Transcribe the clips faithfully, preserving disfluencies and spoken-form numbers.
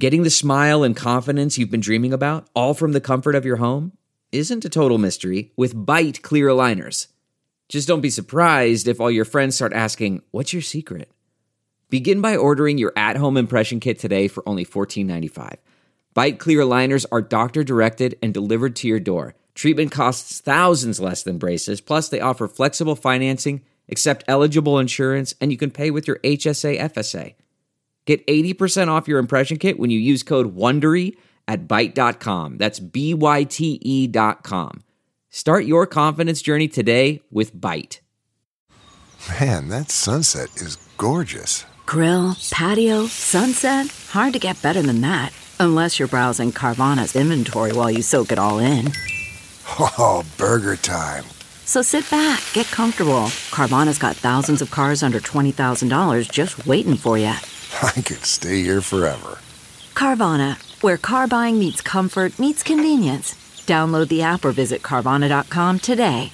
Getting the smile and confidence you've been dreaming about, all from the comfort of your home, isn't a total mystery with Byte clear aligners. Just don't be surprised if all your friends start asking, "What's your secret?" Begin by ordering your at-home impression kit today for only fourteen ninety-five. Byte clear aligners are doctor-directed and delivered to your door. Treatment costs thousands less than braces, plus they offer flexible financing, accept eligible insurance, and you can pay with your H S A F S A. Get eighty percent off your impression kit when you use code WONDERY at byte dot com. That's B Y T E dot com. Start your confidence journey today with Byte. Man, that sunset is gorgeous. Grill, patio, sunset. Hard to get better than that. Unless you're browsing Carvana's inventory while you soak it all in. Oh, burger time. So sit back, get comfortable. Carvana's got thousands of cars under twenty thousand dollars just waiting for you. I could stay here forever. Carvana, where car buying meets comfort, meets convenience. Download the app or visit Carvana dot com today.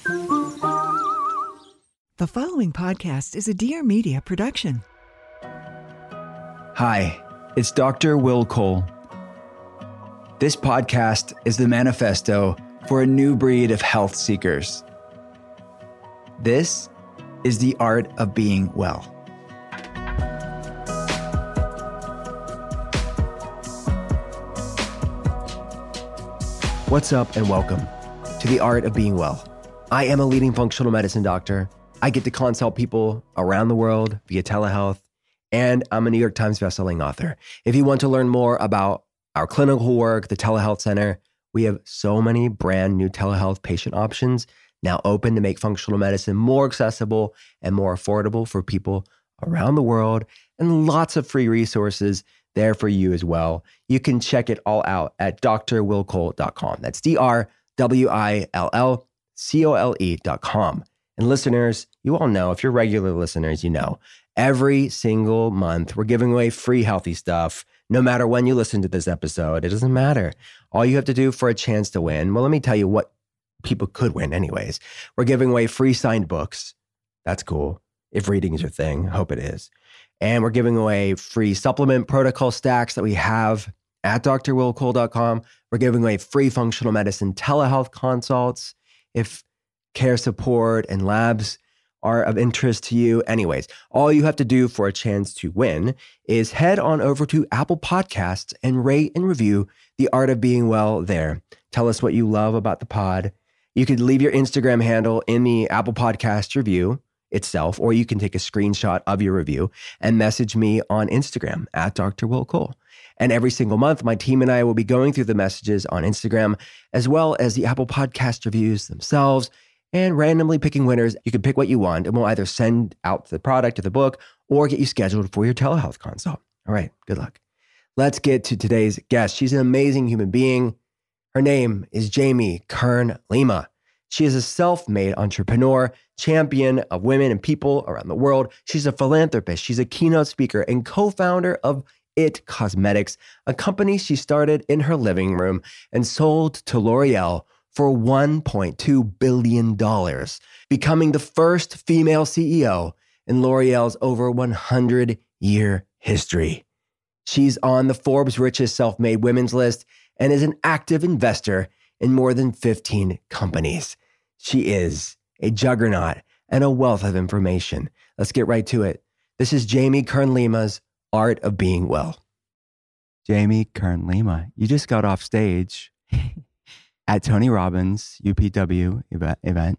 The following podcast is a Dear Media production. Hi, it's Doctor Will Cole. This podcast is the manifesto for a new breed of health seekers. This is the art of being well. What's up and welcome to the art of being well. I am a leading functional medicine doctor. I get to consult people around the world via telehealth, and I'm a New York Times bestselling author. If you want to learn more about our clinical work, the Telehealth Center, we have so many brand new telehealth patient options now open to make functional medicine more accessible and more affordable for people around the world, and lots of free resources there for you as well. You can check it all out at D R will cole dot com. That's D R W I L L C O L E dot com. And listeners, you all know, if you're regular listeners, you know, every single month we're giving away free healthy stuff. No matter when you listen to this episode, it doesn't matter. All you have to do for a chance to win, well, let me tell you what people could win anyways. We're giving away free signed books. That's cool. If reading is your thing, hope it is. And we're giving away free supplement protocol stacks that we have at D R will cole dot com. We're giving away free functional medicine telehealth consults if care support and labs are of interest to you. Anyways, all you have to do for a chance to win is head on over to Apple Podcasts and rate and review The Art of Being Well there. Tell us what you love about the pod. You could leave your Instagram handle in the Apple Podcast review itself, or you can take a screenshot of your review and message me on Instagram at Doctor Will Cole. And every single month, my team and I will be going through the messages on Instagram, as well as the Apple Podcast reviews themselves, and randomly picking winners. You can pick what you want, and we'll either send out the product or the book or get you scheduled for your telehealth consult. All right, good luck. Let's get to today's guest. She's an amazing human being. Her name is Jamie Kern Lima. She is a self-made entrepreneur, champion of women and people around the world. She's a philanthropist. She's a keynote speaker and co-founder of It Cosmetics, a company she started in her living room and sold to L'Oreal for one point two billion dollars, becoming the first female C E O in L'Oreal's over one hundred year history. She's on the Forbes Richest Self-Made Women's list and is an active investor in more than fifteen companies. She is a juggernaut and a wealth of information. Let's get right to it. This is Jamie Kern Lima's Art of Being Well. Jamie Kern Lima, you just got off stage at Tony Robbins' U P W event,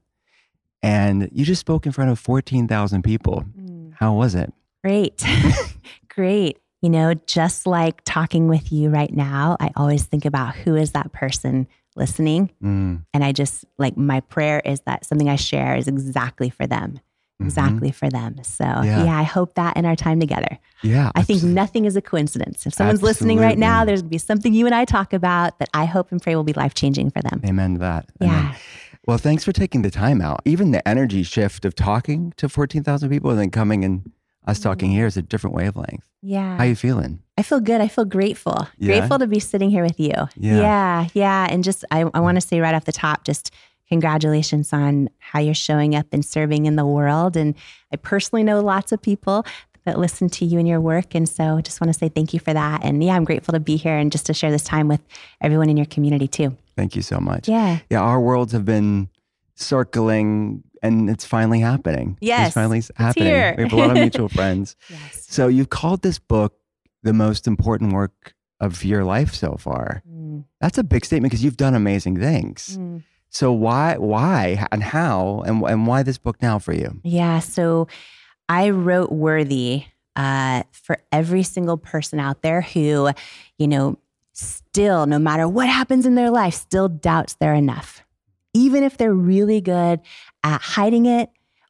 and you just spoke in front of fourteen thousand people. Mm. How was it? Great. Great. You know, just like talking with you right now, I always think about who is that person listening. Mm. And I just, like, my prayer is that something I share is exactly for them. Exactly mm-hmm. for them. So yeah. yeah, I hope that in our time together. Yeah. I think nothing is a coincidence. If someone's absolutely listening right now, there's going to be something you and I talk about that I hope and pray will be life-changing for them. Amen to that. Yeah. Amen. Well, thanks for taking the time out. Even the energy shift of talking to fourteen thousand people and then coming and us talking mm-hmm. here is a different wavelength. Yeah. How are you feeling? I feel good. I feel grateful. Yeah. Grateful to be sitting here with you. Yeah. Yeah. Yeah. And just, I, I want to say right off the top, just congratulations on how you're showing up and serving in the world. And I personally know lots of people that listen to you and your work. And so I just want to say thank you for that. And yeah, I'm grateful to be here and just to share this time with everyone in your community too. Thank you so much. Yeah. Yeah, our worlds have been circling and it's finally happening. Yes. It's finally happening. Here. We have a lot of mutual friends. Yes. So you've called this book the most important work of your life so far. Mm. That's a big statement because you've done amazing things. Mm. So why, why and how and, and why this book now for you? Yeah. So I wrote Worthy uh, for every single person out there who, you know, still, no matter what happens in their life, still doubts they're enough. Even if they're really good at hiding it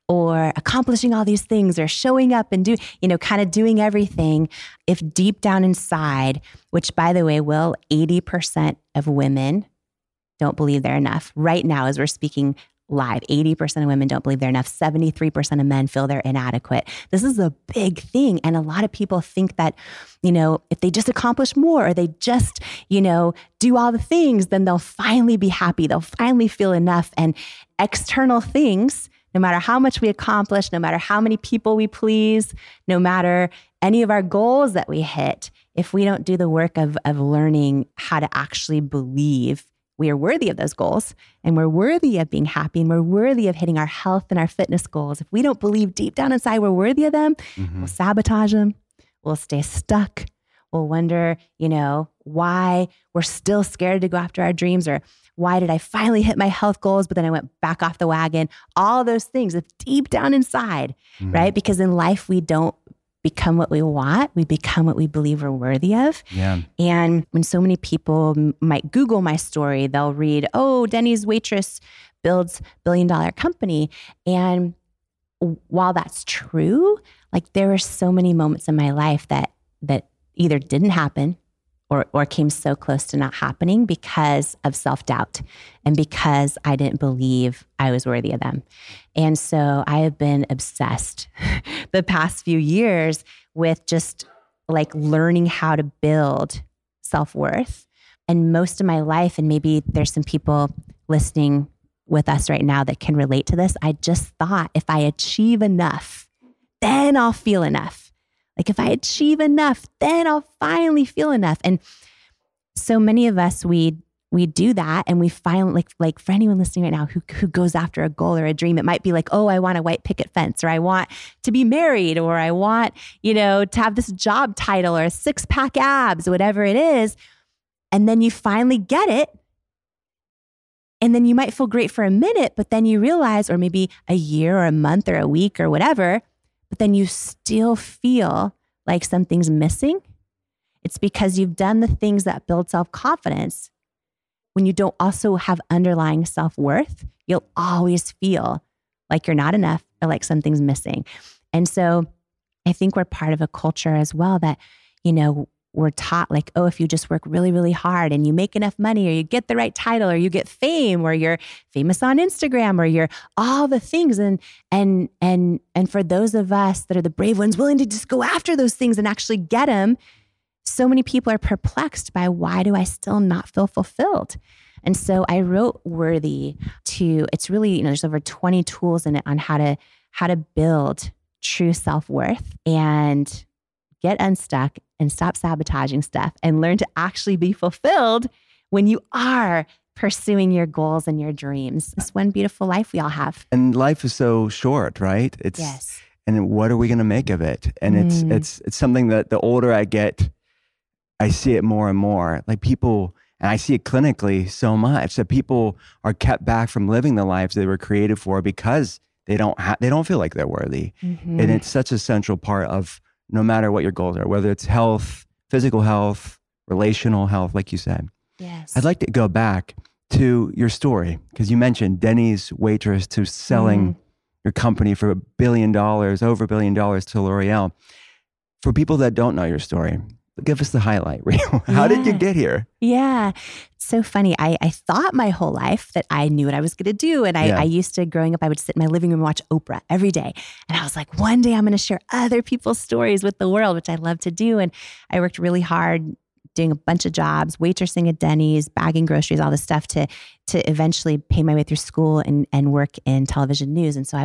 or accomplishing all these things or showing up and do, you know, kind of doing everything, if deep down inside, which by the way, Will, eighty percent of women don't believe they're enough. Right now, as we're speaking live, eighty percent of women don't believe they're enough. seventy-three percent of men feel they're inadequate. This is a big thing. And a lot of people think that, you know, if they just accomplish more or they just, you know, do all the things, then they'll finally be happy. They'll finally feel enough. And external things, no matter how much we accomplish, no matter how many people we please, no matter any of our goals that we hit, if we don't do the work of, of learning how to actually believe we are worthy of those goals and we're worthy of being happy and we're worthy of hitting our health and our fitness goals. If we don't believe deep down inside we're worthy of them, mm-hmm. we'll sabotage them. We'll stay stuck. We'll wonder, you know, why we're still scared to go after our dreams, or why did I finally hit my health goals, but then I went back off the wagon? All those things, if deep down inside, mm-hmm. right? Because in life, we don't become what we want. We become what we believe we're worthy of. Yeah. And when so many people m- might Google my story, they'll read, oh, Denny's waitress builds billion dollar company. And while that's true, like there were so many moments in my life that that either didn't happen or or came so close to not happening because of self-doubt and because I didn't believe I was worthy of them. And so I have been obsessed the past few years with just like learning how to build self-worth. And most of my life, and maybe there's some people listening with us right now that can relate to this, I just thought if I achieve enough, then I'll feel enough. Like if I achieve enough, then I'll finally feel enough. And so many of us, we we do that, and we finally, like like for anyone listening right now who who goes after a goal or a dream, it might be like, oh, I want a white picket fence, or I want to be married, or I want, you know, to have this job title or six pack abs, whatever it is. And then you finally get it. And then you might feel great for a minute, but then you realize, or maybe a year or a month or a week or whatever, but then you still feel like something's missing. It's because you've done the things that build self-confidence. When you don't also have underlying self-worth, you'll always feel like you're not enough or like something's missing. And so I think we're part of a culture as well that, you know, we're taught like, oh, if you just work really, really hard and you make enough money, or you get the right title, or you get fame, or you're famous on Instagram, or you're all the things. And, and, and, and for those of us that are the brave ones willing to just go after those things and actually get them, so many people are perplexed by, why do I still not feel fulfilled? And so I wrote Worthy to, it's really, you know, there's over twenty tools in it on how to, how to build true self-worth and get unstuck and stop sabotaging stuff and learn to actually be fulfilled when you are pursuing your goals and your dreams. This one beautiful life we all have. And life is so short, right? It's yes. And what are we going to make of it? And mm. it's it's it's something that the older I get, I see it more and more. Like people, and I see it clinically so much, that people are kept back from living the lives they were created for because they don't ha- they don't feel like they're worthy. Mm-hmm. And it's such a central part of no matter what your goals are, whether it's health, physical health, relational health, like you said. Yes. I'd like to go back to your story, because you mentioned Denny's waitress to selling mm. your company for a billion dollars, over a billion dollars to L'Oreal. For people that don't know your story, give us the highlight reel. How yeah. did you get here? Yeah. It's so funny. I, I thought my whole life that I knew what I was going to do. And I, yeah. I used to, growing up, I would sit in my living room and watch Oprah every day. And I was like, one day I'm going to share other people's stories with the world, which I love to do. And I worked really hard doing a bunch of jobs, waitressing at Denny's, bagging groceries, all this stuff to to eventually pay my way through school and, and work in television news. And so I was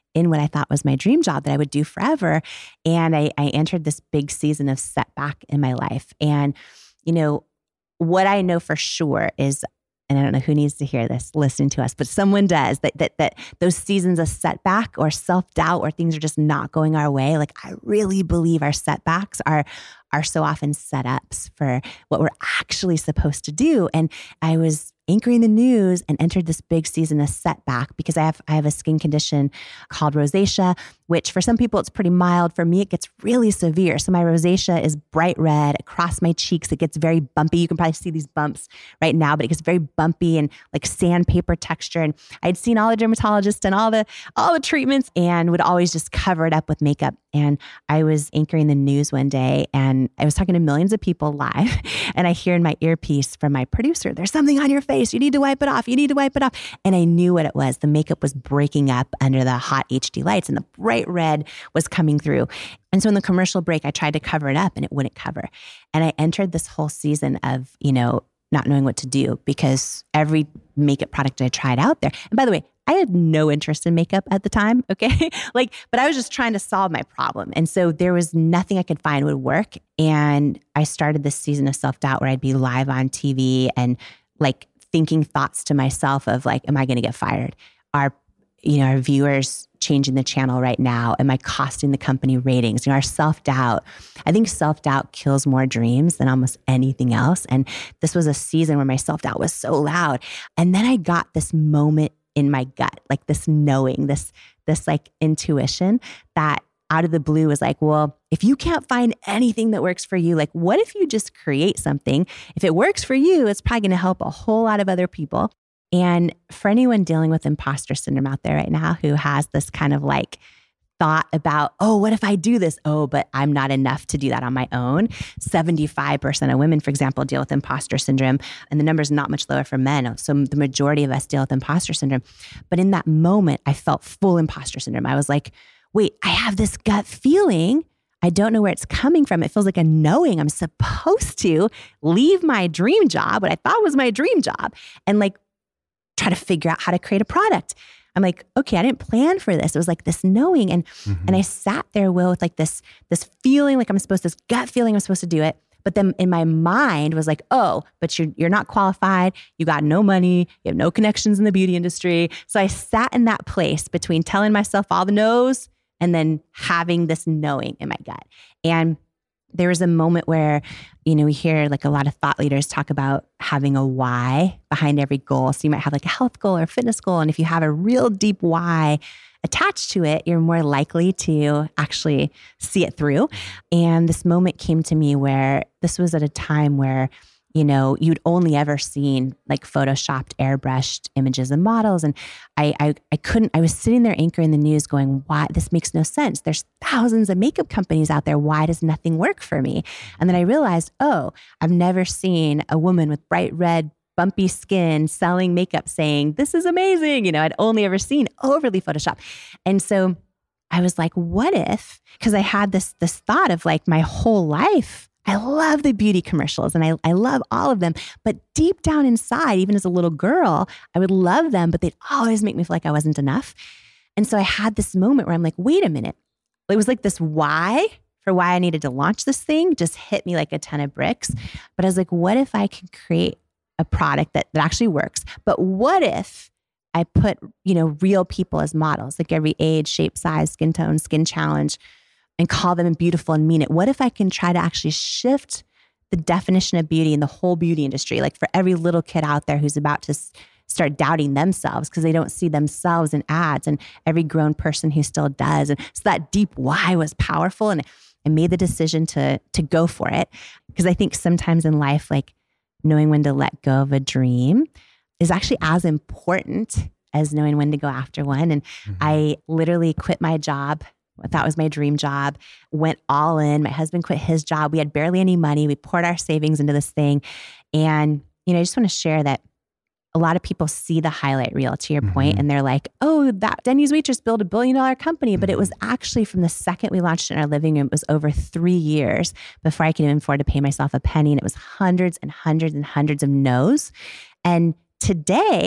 in what I thought was my dream job that I would do forever. And I, I entered this big season of setback in my life. And, you know, what I know for sure is, and I don't know who needs to hear this listening to us, but someone does, that that that those seasons of setback or self-doubt or things are just not going our way. Like I really believe our setbacks are are so often setups for what we're actually supposed to do. And I was anchoring the news and entered this big season of setback because I have I have a skin condition called rosacea, which for some people it's pretty mild. For me, it gets really severe. So my rosacea is bright red across my cheeks. It gets very bumpy. You can probably see these bumps right now, but it gets very bumpy and like sandpaper texture. And I'd seen all the dermatologists and all the all the treatments and would always just cover it up with makeup. And I was anchoring the news one day and I was talking to millions of people live and I hear in my earpiece from my producer, there's something on your face. You need to wipe it off. You need to wipe it off. And I knew what it was. The makeup was breaking up under the hot H D lights and the bright red was coming through. And so in the commercial break, I tried to cover it up and it wouldn't cover. And I entered this whole season of, you know, not knowing what to do because every makeup product I tried out there. And by the way, I had no interest in makeup at the time, okay? like, but I was just trying to solve my problem. And so there was nothing I could find would work. And I started this season of self-doubt where I'd be live on T V and like thinking thoughts to myself of like, am I going to get fired? Are, you know, our viewers changing the channel right now? Am I costing the company ratings? You know, our self-doubt. I think self-doubt kills more dreams than almost anything else. And this was a season where my self-doubt was so loud. And then I got this moment in my gut, like this knowing, this, this like intuition that out of the blue was like, well, if you can't find anything that works for you, like what if you just create something? If it works for you, it's probably going to help a whole lot of other people. And for anyone dealing with imposter syndrome out there right now who has this kind of like thought about, oh, what if I do this? Oh, but I'm not enough to do that on my own. seventy-five percent of women, for example, deal with imposter syndrome. And the number is not much lower for men. So the majority of us deal with imposter syndrome. But in that moment, I felt full imposter syndrome. I was like, wait, I have this gut feeling. I don't know where it's coming from. It feels like a knowing I'm supposed to leave my dream job, what I thought was my dream job, and like try to figure out how to create a product. I'm like, okay, I didn't plan for this. It was like this knowing. And mm-hmm. and I sat there, Will, with like this, this feeling like I'm supposed, this gut feeling I'm supposed to do it. But then in my mind was like, oh, but you're, you're not qualified. You got no money. You have no connections in the beauty industry. So I sat in that place between telling myself all the no's and then having this knowing in my gut. And there was a moment where, you know, we hear like a lot of thought leaders talk about having a why behind every goal. So you might have like a health goal or a fitness goal. And if you have a real deep why attached to it, you're more likely to actually see it through. And this moment came to me where this was at a time where, you know, you'd only ever seen like photoshopped, airbrushed images of models. And I, I I couldn't, I was sitting there anchoring the news going, why, this makes no sense. There's thousands of makeup companies out there. Why does nothing work for me? And then I realized, oh, I've never seen a woman with bright red, bumpy skin selling makeup saying, this is amazing. You know, I'd only ever seen overly photoshopped. And so I was like, what if, because I had this, this thought of like my whole life, I love the beauty commercials and I, I love all of them. But deep down inside, even as a little girl, I would love them, but they'd always make me feel like I wasn't enough. And so I had this moment where I'm like, wait a minute. It was like this why for why I needed to launch this thing just hit me like a ton of bricks. But I was like, what if I could create a product that, that actually works? But what if I put, you know, real people as models, like every age, shape, size, skin tone, skin challenge, and call them beautiful and mean it? What if I can try to actually shift the definition of beauty in the whole beauty industry? Like for every little kid out there who's about to s- start doubting themselves because they don't see themselves in ads, and every grown person who still does. And so that deep why was powerful. And I made the decision to, to go for it. Because I think sometimes in life, like knowing when to let go of a dream is actually as important as knowing when to go after one. And mm-hmm. I literally quit my job. That was my dream job, went all in. My husband quit his job. We had barely any money. We poured our savings into this thing. And, you know, I just want to share that a lot of people see the highlight reel, to your mm-hmm. point, and they're like, oh, that Denny's waitress built a billion dollar company. But it was actually from the second we launched it in our living room, it was over three years before I could even afford to pay myself a penny. And it was hundreds and hundreds and hundreds of no's. And today,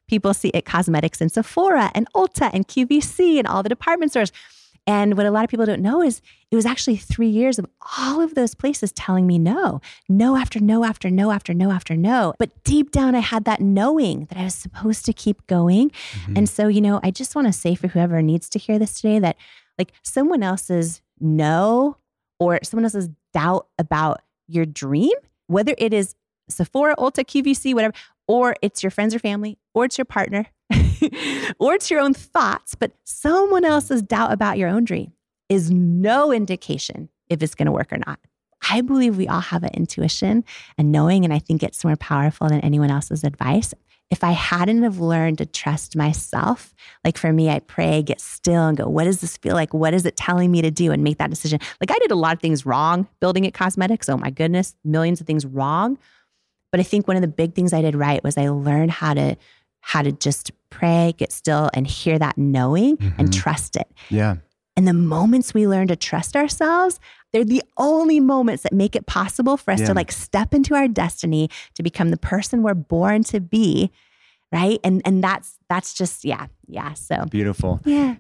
people see It Cosmetics in Sephora and Ulta and Q V C and all the department stores. And what a lot of people don't know is it was actually three years of all of those places telling me no, no after no after no after no after no. But deep down, I had that knowing that I was supposed to keep going. Mm-hmm. And so, you know, I just want to say for whoever needs to hear this today that like someone else's no or someone else's doubt about your dream, whether it is Sephora, Ulta, Q V C, whatever, or it's your friends or family, or it's your partner, or it's your own thoughts, but someone else's doubt about your own dream is no indication if it's going to work or not. I believe we all have an intuition and knowing, and I think it's more powerful than anyone else's advice. If I hadn't have learned to trust myself, like for me, I pray, get still and go, what does this feel like? What is it telling me to do? And make that decision. Like I did a lot of things wrong building It Cosmetics. Oh my goodness, millions of things wrong. But I think one of the big things I did right was I learned how to how to just pray, get still, and hear that knowing mm-hmm. and trust it. Yeah. And the moments we learn to trust ourselves, they're the only moments that make it possible for us yeah. to like step into our destiny, to become the person we're born to be, right? And and that's that's just, yeah, yeah. So beautiful. Yeah.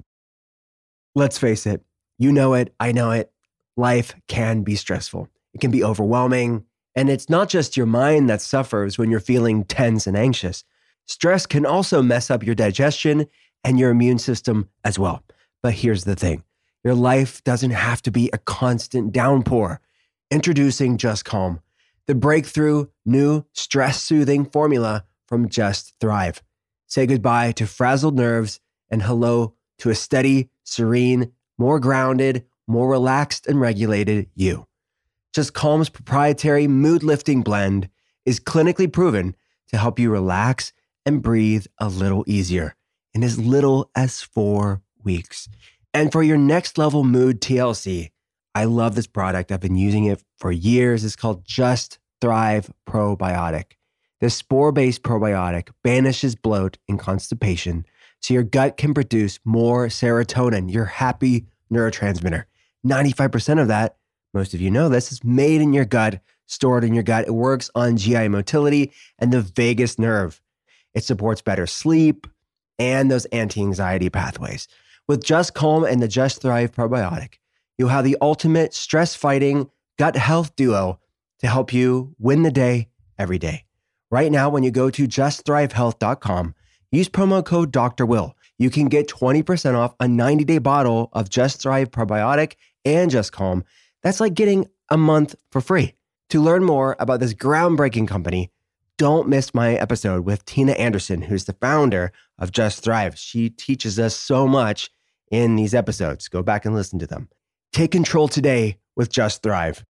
Let's face it, you know it, I know it. Life can be stressful. It can be overwhelming. And it's not just your mind that suffers when you're feeling tense and anxious. Stress can also mess up your digestion and your immune system as well. But here's the thing. Your life doesn't have to be a constant downpour. Introducing Just Calm, the breakthrough new stress-soothing formula from Just Thrive. Say goodbye to frazzled nerves and hello to a steady, serene, more grounded, more relaxed and regulated you. Just Calm's proprietary mood-lifting blend is clinically proven to help you relax and breathe a little easier in as little as four weeks. And for your next level mood T L C, I love this product. I've been using it for years. It's called Just Thrive Probiotic. This spore-based probiotic banishes bloat and constipation so your gut can produce more serotonin, your happy neurotransmitter. ninety-five percent of that, most of you know this, is made in your gut, stored in your gut. It works on G I motility and the vagus nerve. It supports better sleep and those anti-anxiety pathways. With Just Calm and the Just Thrive probiotic, you'll have the ultimate stress-fighting gut health duo to help you win the day every day. Right now, when you go to just thrive health dot com, use promo code Doctor Will. You can get twenty percent off a ninety-day bottle of Just Thrive probiotic and Just Calm. That's like getting a month for free. To learn more about this groundbreaking company, don't miss my episode with Tina Anderson, who's the founder of Just Thrive. She teaches us so much in these episodes. Go back and listen to them. Take control today with Just Thrive.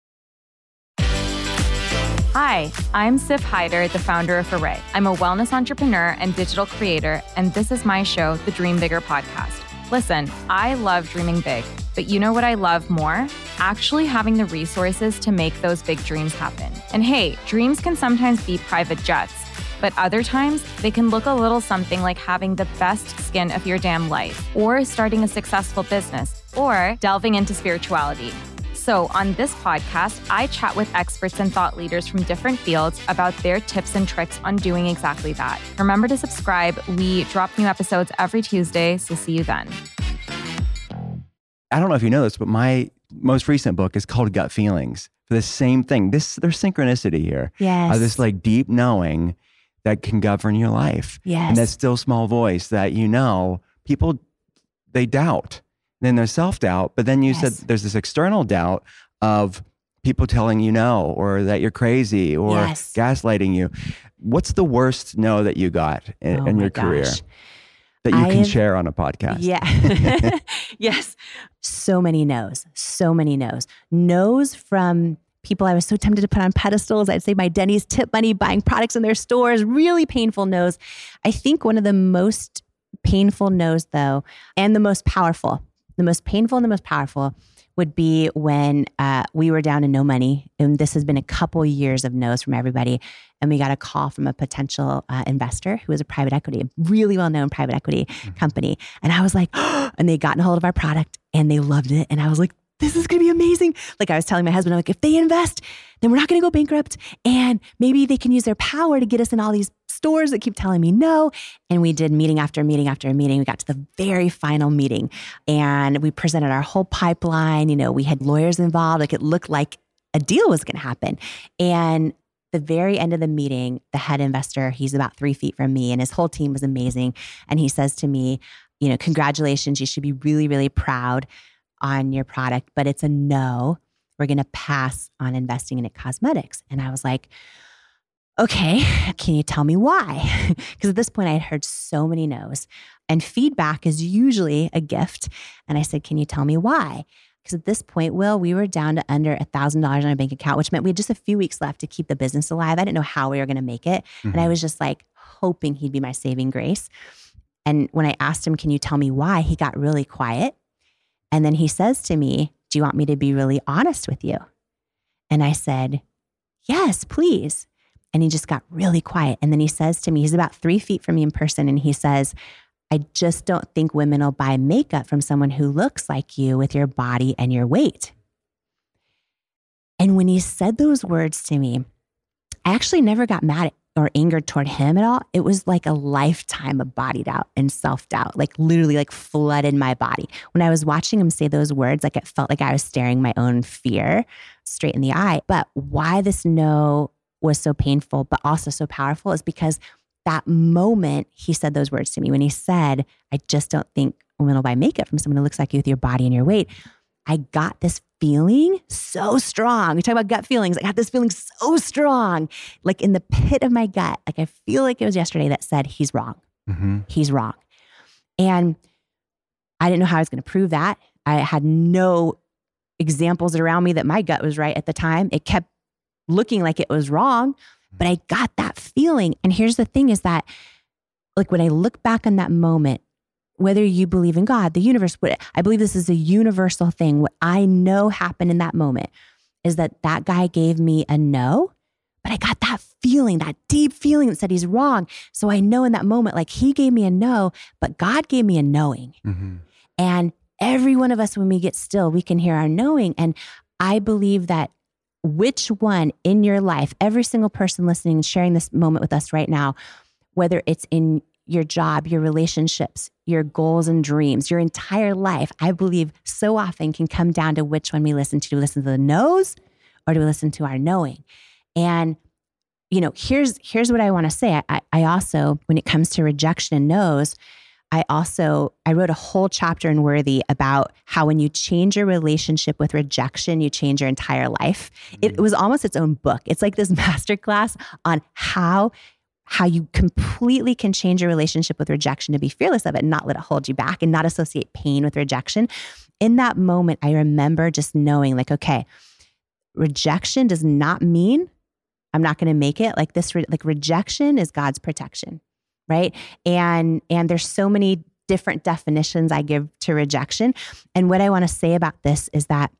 Hi, I'm Sif Hyder, the founder of Array. I'm a wellness entrepreneur and digital creator, and this is my show, the Dream Bigger Podcast. Listen, I love dreaming big, but you know what I love more? Actually having the resources to make those big dreams happen. And hey, dreams can sometimes be private jets, but other times they can look a little something like having the best skin of your damn life, or starting a successful business, or delving into spirituality. So on this podcast, I chat with experts and thought leaders from different fields about their tips and tricks on doing exactly that. Remember to subscribe. We drop new episodes every Tuesday, so see you then. I don't know if you know this, but my most recent book is called Gut Feelings. For the same thing. This There's synchronicity here. Yes. Uh, this like deep knowing that can govern your life. Yes. And that still small voice that, you know, people, they doubt. Then there's self-doubt, but then you yes. said there's this external doubt of people telling you no, or that you're crazy, or yes. gaslighting you. What's the worst no that you got in, oh in your gosh. career that you I've, can share on a podcast? Yeah. Yes. So many no's, so many no's. No's from people I was so tempted to put on pedestals. I'd say my Denny's tip money, buying products in their stores, really painful no's. I think one of the most painful no's though, and the most powerful, the most painful and the most powerful would be when uh, we were down to no money. And this has been a couple years of no's from everybody. And we got a call from a potential uh, investor who was a private equity, a really well-known private equity mm-hmm. company. And I was like, oh, and they got a hold of our product and they loved it. And I was like, this is going to be amazing. Like I was telling my husband, I'm like, if they invest, then we're not going to go bankrupt. And maybe they can use their power to get us in all these stores that keep telling me no. And we did meeting after meeting after meeting. We got to the very final meeting and we presented our whole pipeline. You know, we had lawyers involved. Like it looked like a deal was going to happen. And the very end of the meeting, the head investor, he's about three feet from me and his whole team was amazing. And he says to me, you know, congratulations, you should be really, really proud on your product, but it's a no. We're going to pass on investing in it cosmetics. And I was like, okay, can you tell me why? Because at this point I had heard so many no's and feedback is usually a gift. And I said, can you tell me why? Because at this point, Will, we were down to under a thousand dollars on our bank account, which meant we had just a few weeks left to keep the business alive. I didn't know how we were going to make it. Mm-hmm. And I was just like hoping he'd be my saving grace. And when I asked him, can you tell me why? He got really quiet. And then he says to me, do you want me to be really honest with you? And I said, yes, please. And he just got really quiet. And then he says to me, he's about three feet from me in person. And he says, I just don't think women will buy makeup from someone who looks like you with your body and your weight. And when he said those words to me, I actually never got mad at or angered toward him at all. It was like a lifetime of body doubt and self-doubt, like literally like flooded my body. When I was watching him say those words, like it felt like I was staring my own fear straight in the eye. But why this no was so painful, but also so powerful is because that moment he said those words to me when he said, I just don't think women will buy makeup from someone who looks like you with your body and your weight. I got this feeling so strong. We talk about gut feelings. I got this feeling so strong, like in the pit of my gut. Like I feel like it was yesterday that said, he's wrong. Mm-hmm. He's wrong. And I didn't know how I was going to prove that. I had no examples around me that my gut was right at the time. It kept looking like it was wrong, but I got that feeling. And here's the thing is that like when I look back on that moment, whether you believe in God, the universe, what I believe this is a universal thing. What I know happened in that moment is that that guy gave me a no, but I got that feeling, that deep feeling that said he's wrong. So I know in that moment, like he gave me a no, but God gave me a knowing. Mm-hmm. And every one of us, when we get still, we can hear our knowing. And I believe that which one in your life, every single person listening and sharing this moment with us right now, whether it's in your job, your relationships, your goals and dreams, your entire life, I believe so often can come down to which one we listen to. Do we listen to the no's or do we listen to our knowing? And, you know, here's here's what I want to say. I, I also, when it comes to rejection and no's, I also, I wrote a whole chapter in Worthy about how when you change your relationship with rejection, you change your entire life. Mm-hmm. It was almost its own book. It's like this masterclass on how how you completely can change your relationship with rejection to be fearless of it and not let it hold you back and not associate pain with rejection. In that moment, I remember just knowing like, okay, rejection does not mean I'm not going to make it. Like this, like rejection is God's protection, right? And, and there's so many different definitions I give to rejection. And what I want to say about this is that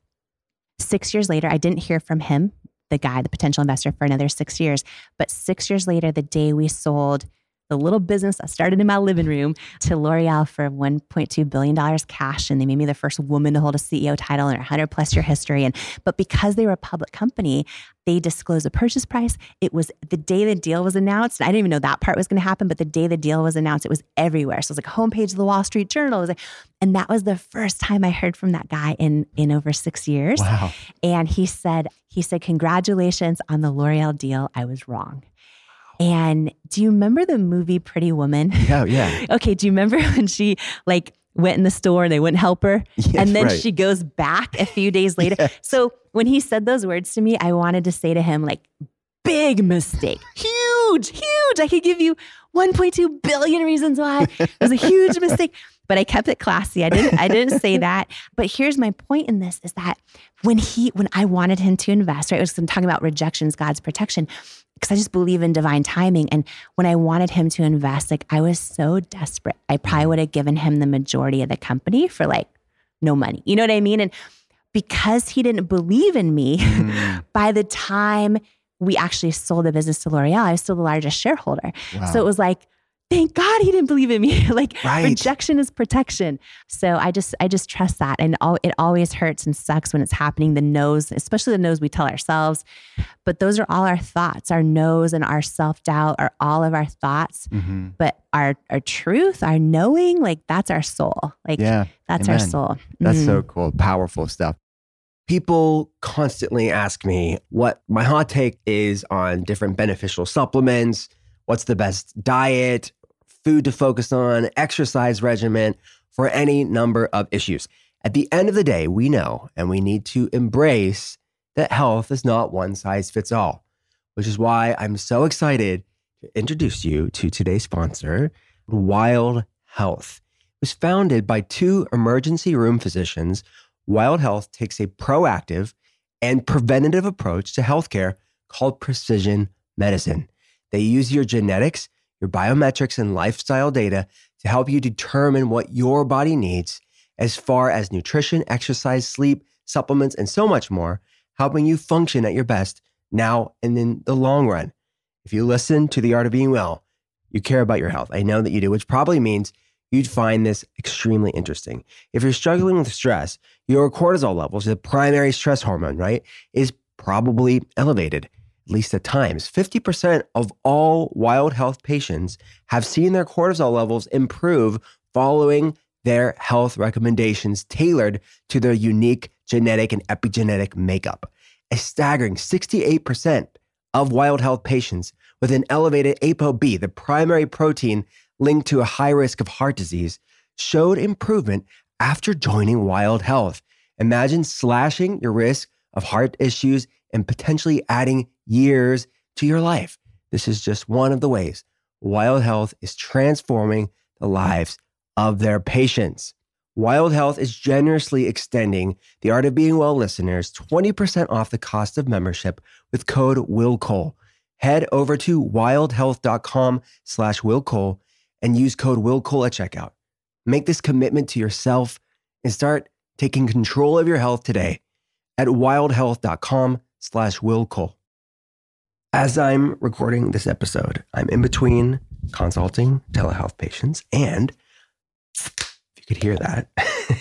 six years later, I didn't hear from him, the guy, the potential investor, for another six years. But six years later, the day we sold the little business that started in my living room to L'Oreal for one point two billion dollars cash. And they made me the first woman to hold a C E O title in their one hundred plus year history. And but because they were a public company, they disclosed a purchase price. It was the day the deal was announced. I didn't even know that part was going to happen, but the day the deal was announced, it was everywhere. So it was like homepage of the Wall Street Journal. It was like, and that was the first time I heard from that guy in, in over six years. Wow. And he said, he said, congratulations on the L'Oreal deal. I was wrong. And do you remember the movie Pretty Woman? Yeah, yeah. Okay, do you remember when she like went in the store and they wouldn't help her? Yes, and then right. she goes back a few days later. Yes. So when he said those words to me, I wanted to say to him like, big mistake, huge, huge. I could give you one point two billion reasons why it was a huge mistake, but I kept it classy. I didn't, I didn't say that. But here's my point in this is that when he, when I wanted him to invest, right, I was talking about rejections, God's protection, because I just believe in divine timing. And when I wanted him to invest, like I was so desperate. I probably would have given him the majority of the company for like no money. You know what I mean? And because he didn't believe in me, mm. by the time we actually sold the business to L'Oreal, I was still the largest shareholder. Wow. So it was like thank God he didn't believe in me. Like Right. rejection is protection. So I just, I just trust that. And all, it always hurts and sucks when it's happening. The no's, especially the no's we tell ourselves, but those are all our thoughts. Our no's and our self-doubt are all of our thoughts, Mm-hmm. but our, our truth, our knowing, like that's our soul. Like Yeah. that's our Amen. soul. That's Mhm. so cool. Powerful stuff. People constantly ask me what my hot take is on different beneficial supplements, what's the best diet, food to focus on, exercise regimen for any number of issues. At the end of the day, we know and we need to embrace that health is not one size fits all, which is why I'm so excited to introduce you to today's sponsor, Wild Health. It was founded by two emergency room physicians. Wild Health takes a proactive and preventative approach to healthcare called precision medicine. They use your genetics, your biometrics, and lifestyle data to help you determine what your body needs as far as nutrition, exercise, sleep, supplements, and so much more, helping you function at your best now and in the long run. If you listen to The Art of Being Well, you care about your health. I know that you do, which probably means you'd find this extremely interesting. If you're struggling with stress, your cortisol levels, the primary stress hormone, right, is probably elevated, at least at times. fifty percent of all Wild Health patients have seen their cortisol levels improve following their health recommendations tailored to their unique genetic and epigenetic makeup. A staggering sixty-eight percent of Wild Health patients with an elevated ApoB, the primary protein linked to a high risk of heart disease, showed improvement after joining Wild Health. Imagine slashing your risk of heart issues and potentially adding years to your life. This is just one of the ways Wild Health is transforming the lives of their patients. Wild Health is generously extending The Art of Being Well listeners twenty percent off the cost of membership with code WILLCOLE. Head over to wildhealth.com slash WILLCOLE and use code WILLCOLE at checkout. Make this commitment to yourself and start taking control of your health today at wildhealth.com slash WILLCOLE. As I'm recording this episode, I'm in between consulting telehealth patients, and if you could hear that,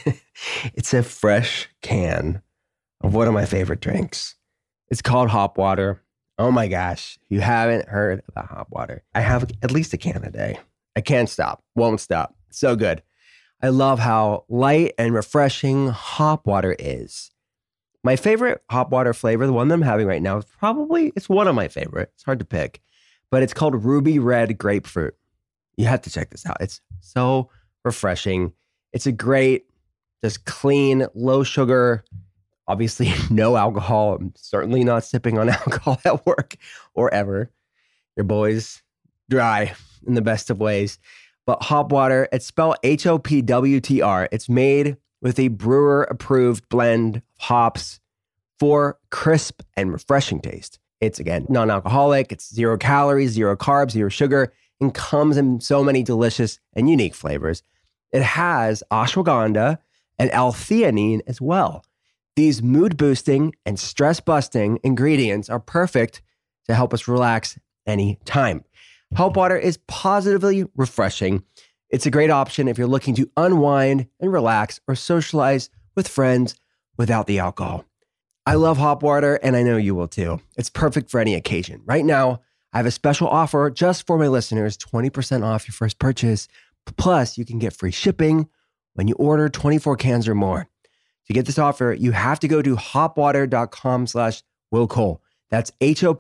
it's a fresh can of one of my favorite drinks. It's called Hop Water. Oh my gosh, if you haven't heard about Hop Water, I have at least a can a day. I can't stop, won't stop. So good. I love how light and refreshing Hop Water is. My favorite Hop Water flavor, the one that I'm having right now, is probably, it's one of my favorite. It's hard to pick, but it's called Ruby Red Grapefruit. You have to check this out. It's so refreshing. It's a great, just clean, low sugar, obviously no alcohol. I'm certainly not sipping on alcohol at work or ever. Your boy's dry in the best of ways. But Hop Water, it's spelled H O P W T R. It's made with a brewer-approved blend of hops for crisp and refreshing taste. It's, again, non-alcoholic. It's zero calories, zero carbs, zero sugar, and comes in so many delicious and unique flavors. It has ashwagandha and L-theanine as well. These mood-boosting and stress-busting ingredients are perfect to help us relax anytime. Hop Water is positively refreshing. It's a great option if you're looking to unwind and relax or socialize with friends without the alcohol. I love Hop Water, and I know you will too. It's perfect for any occasion. Right now, I have a special offer just for my listeners, twenty percent off your first purchase. Plus, you can get free shipping when you order twenty-four cans or more. To get this offer, you have to go to hopwater.com slash WillCole. That's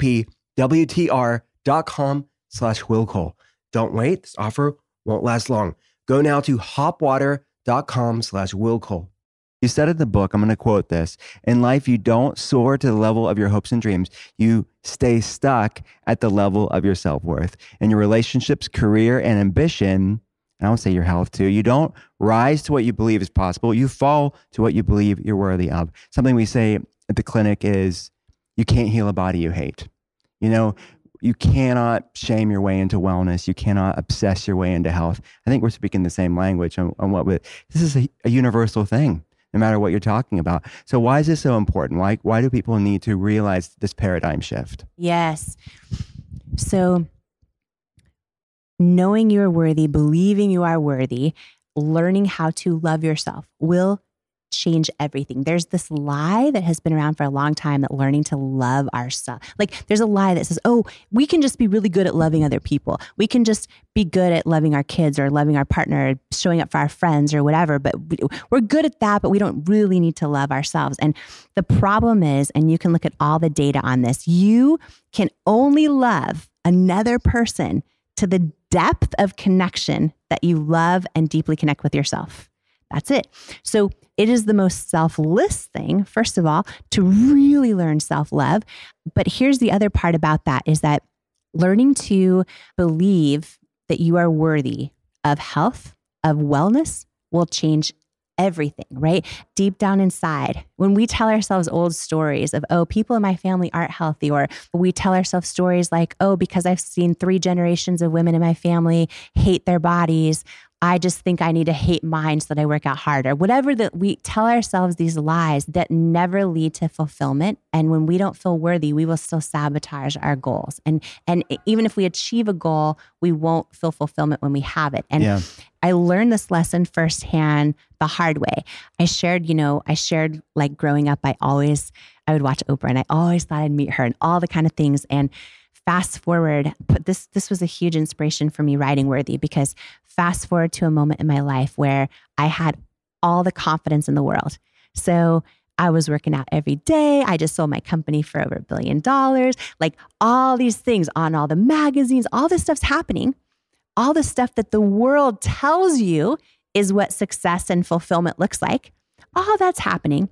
H-O-P-W-T-R dot com slash WillCole. Don't wait. This offer won't last long. Go now to hopwater.com slash WillCole. You said in the book, I'm going to quote this, in life, you don't soar to the level of your hopes and dreams. You stay stuck at the level of your self-worth. In your relationships, career, and ambition, I don't say your health too, you don't rise to what you believe is possible. You fall to what you believe you're worthy of. Something we say at the clinic is, you can't heal a body you hate. You know, you cannot shame your way into wellness. You cannot obsess your way into health. I think we're speaking the same language on, on what we, this is a, a universal thing, no matter what you're talking about. So why is this so important? Why, why do people need to realize this paradigm shift? Yes. So knowing you are worthy, believing you are worthy, learning how to love yourself will change everything. There's this lie that has been around for a long time that learning to love ourselves, like there's a lie that says, oh, we can just be really good at loving other people. We can just be good at loving our kids or loving our partner, or showing up for our friends or whatever. But we're good at that, but we don't really need to love ourselves. And the problem is, and you can look at all the data on this, you can only love another person to the depth of connection that you love and deeply connect with yourself. That's it. So it is the most selfless thing, first of all, to really learn self-love. But here's the other part about that is that learning to believe that you are worthy of health, of wellness will change everything, right? Deep down inside, when we tell ourselves old stories of, oh, people in my family aren't healthy, or we tell ourselves stories like, oh, because I've seen three generations of women in my family hate their bodies, I just think I need to hate mine so that I work out harder. Whatever that we tell ourselves these lies that never lead to fulfillment. And when we don't feel worthy, we will still sabotage our goals. And and even if we achieve a goal, we won't feel fulfillment when we have it. And yeah. I learned this lesson firsthand the hard way. I shared, you know, I shared like growing up, I always, I would watch Oprah and I always thought I'd meet her and all the kind of things. And fast forward, but this this was a huge inspiration for me writing Worthy, because fast forward to a moment in my life where I had all the confidence in the world. So I was working out every day. I just sold my company for over a billion dollars, like all these things on all the magazines, all this stuff's happening. All the stuff that the world tells you is what success and fulfillment looks like. All that's happening.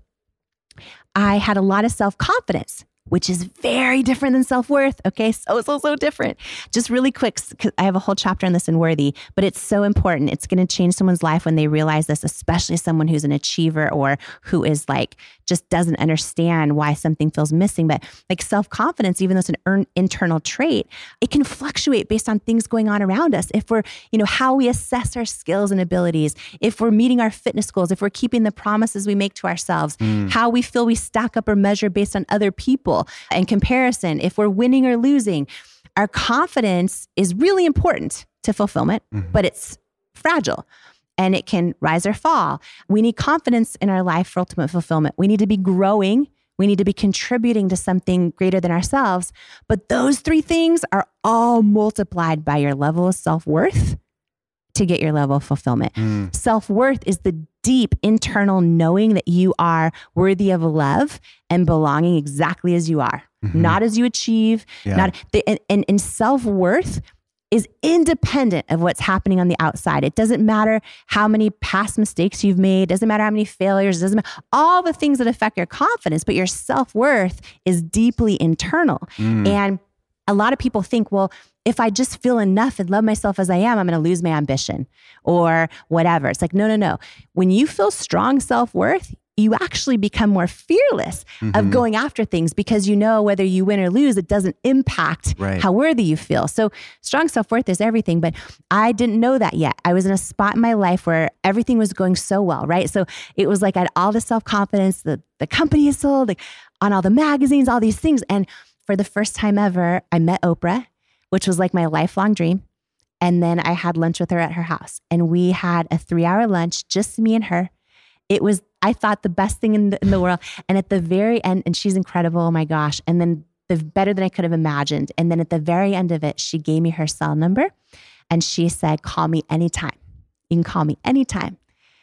I had a lot of self-confidence, which is very different than self-worth. Okay, so, so, so different. Just really quick, because I have a whole chapter on this in Worthy, but it's so important. It's going to change someone's life when they realize this, especially someone who's an achiever or who is like, just doesn't understand why something feels missing. But like self-confidence, even though it's an earned internal trait, it can fluctuate based on things going on around us. If we're, you know, how we assess our skills and abilities, if we're meeting our fitness goals, if we're keeping the promises we make to ourselves, mm. how we feel we stack up or measure based on other people and comparison, if we're winning or losing. Our confidence is really important to fulfillment, mm-hmm. but it's fragile and it can rise or fall. We need confidence in our life for ultimate fulfillment. We need to be growing. We need to be contributing to something greater than ourselves. But those three things are all multiplied by your level of self-worth to get your level of fulfillment. Mm. Self-worth is the deep internal knowing that you are worthy of love and belonging exactly as you are, mm-hmm. not as you achieve. Yeah. Not the, and, and, and self-worth is independent of what's happening on the outside. It doesn't matter how many past mistakes you've made. It doesn't matter how many failures. It doesn't matter all the things that affect your confidence, but your self-worth is deeply internal. Mm. And a lot of people think, well, if I just feel enough and love myself as I am, I'm going to lose my ambition or whatever. It's like, no, no, no. When you feel strong self-worth, you actually become more fearless mm-hmm. of going after things because you know whether you win or lose, it doesn't impact right. how worthy you feel. So strong self-worth is everything, but I didn't know that yet. I was in a spot in my life where everything was going so well, right? So it was like I had all the self-confidence, the, the company is sold, like on all the magazines, all these things. And for the first time ever, I met Oprah, which was like my lifelong dream. And then I had lunch with her at her house and we had a three hour lunch, just me and her. It was, I thought, the best thing in the, in the world. And at the very end, and she's incredible, oh my gosh. And then the better than I could have imagined. And then at the very end of it, she gave me her cell number and she said, call me anytime. You can call me anytime.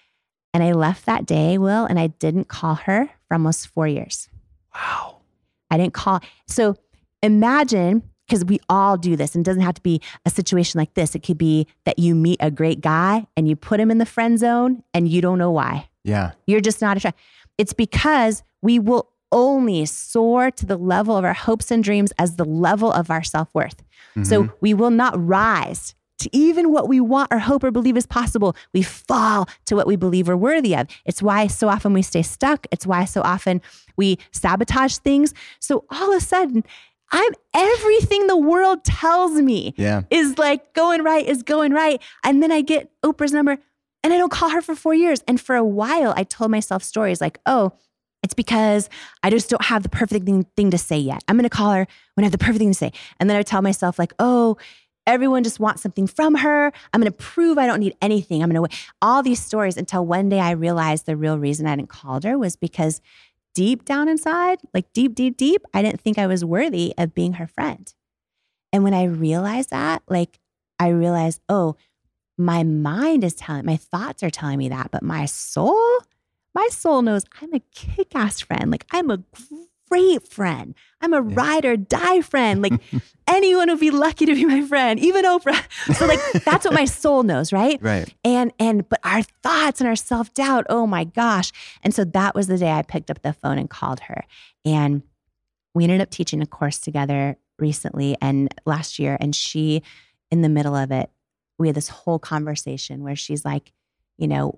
And I left that day, Will, and I didn't call her for almost four years. Wow. I didn't call. So imagine, because we all do this, and it doesn't have to be a situation like this. It could be that you meet a great guy and you put him in the friend zone and you don't know why. Yeah. You're just not attracted. It's because we will only soar to the level of our hopes and dreams as the level of our self-worth. Mm-hmm. So we will not rise to even what we want or hope or believe is possible. We fall to what we believe we're worthy of. It's why so often we stay stuck. It's why so often we sabotage things. So all of a sudden, I'm everything the world tells me yeah. is like going right, is going right. And then I get Oprah's number and I don't call her for four years. And for a while, I told myself stories like, oh, it's because I just don't have the perfect thing, thing to say yet. I'm going to call her when I have the perfect thing to say. And then I tell myself like, oh, everyone just wants something from her. I'm going to prove I don't need anything. I'm going to all these stories until one day I realized the real reason I didn't call her was because deep down inside, like deep, deep, deep, I didn't think I was worthy of being her friend. And when I realized that, like I realized, oh, my mind is telling, my thoughts are telling me that, but my soul, my soul knows I'm a kick-ass friend. Like I'm a great friend. I'm a yeah. ride or die friend. Like anyone would be lucky to be my friend, even Oprah. So like, that's what my soul knows. Right. Right. And, and, but our thoughts and our self-doubt, oh my gosh. And so that was the day I picked up the phone and called her. And we ended up teaching a course together recently and last year. And she, in the middle of it, we had this whole conversation where she's like, you know,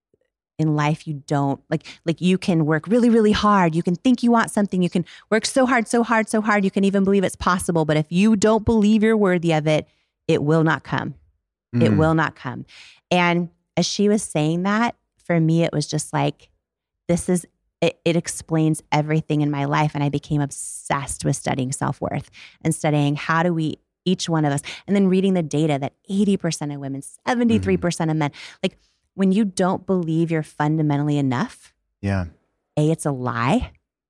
in life, you don't like, like you can work really, really hard. You can think you want something. You can work so hard, so hard, so hard. You can even believe it's possible. But if you don't believe you're worthy of it, it will not come. Mm. It will not come. And as she was saying that, for me, it was just like, this is, it, it explains everything in my life. And I became obsessed with studying self-worth and studying how do we, each one of us, and then reading the data that eighty percent of women, seventy-three percent mm. of men, like, when you don't believe you're fundamentally enough, yeah, A, it's a lie,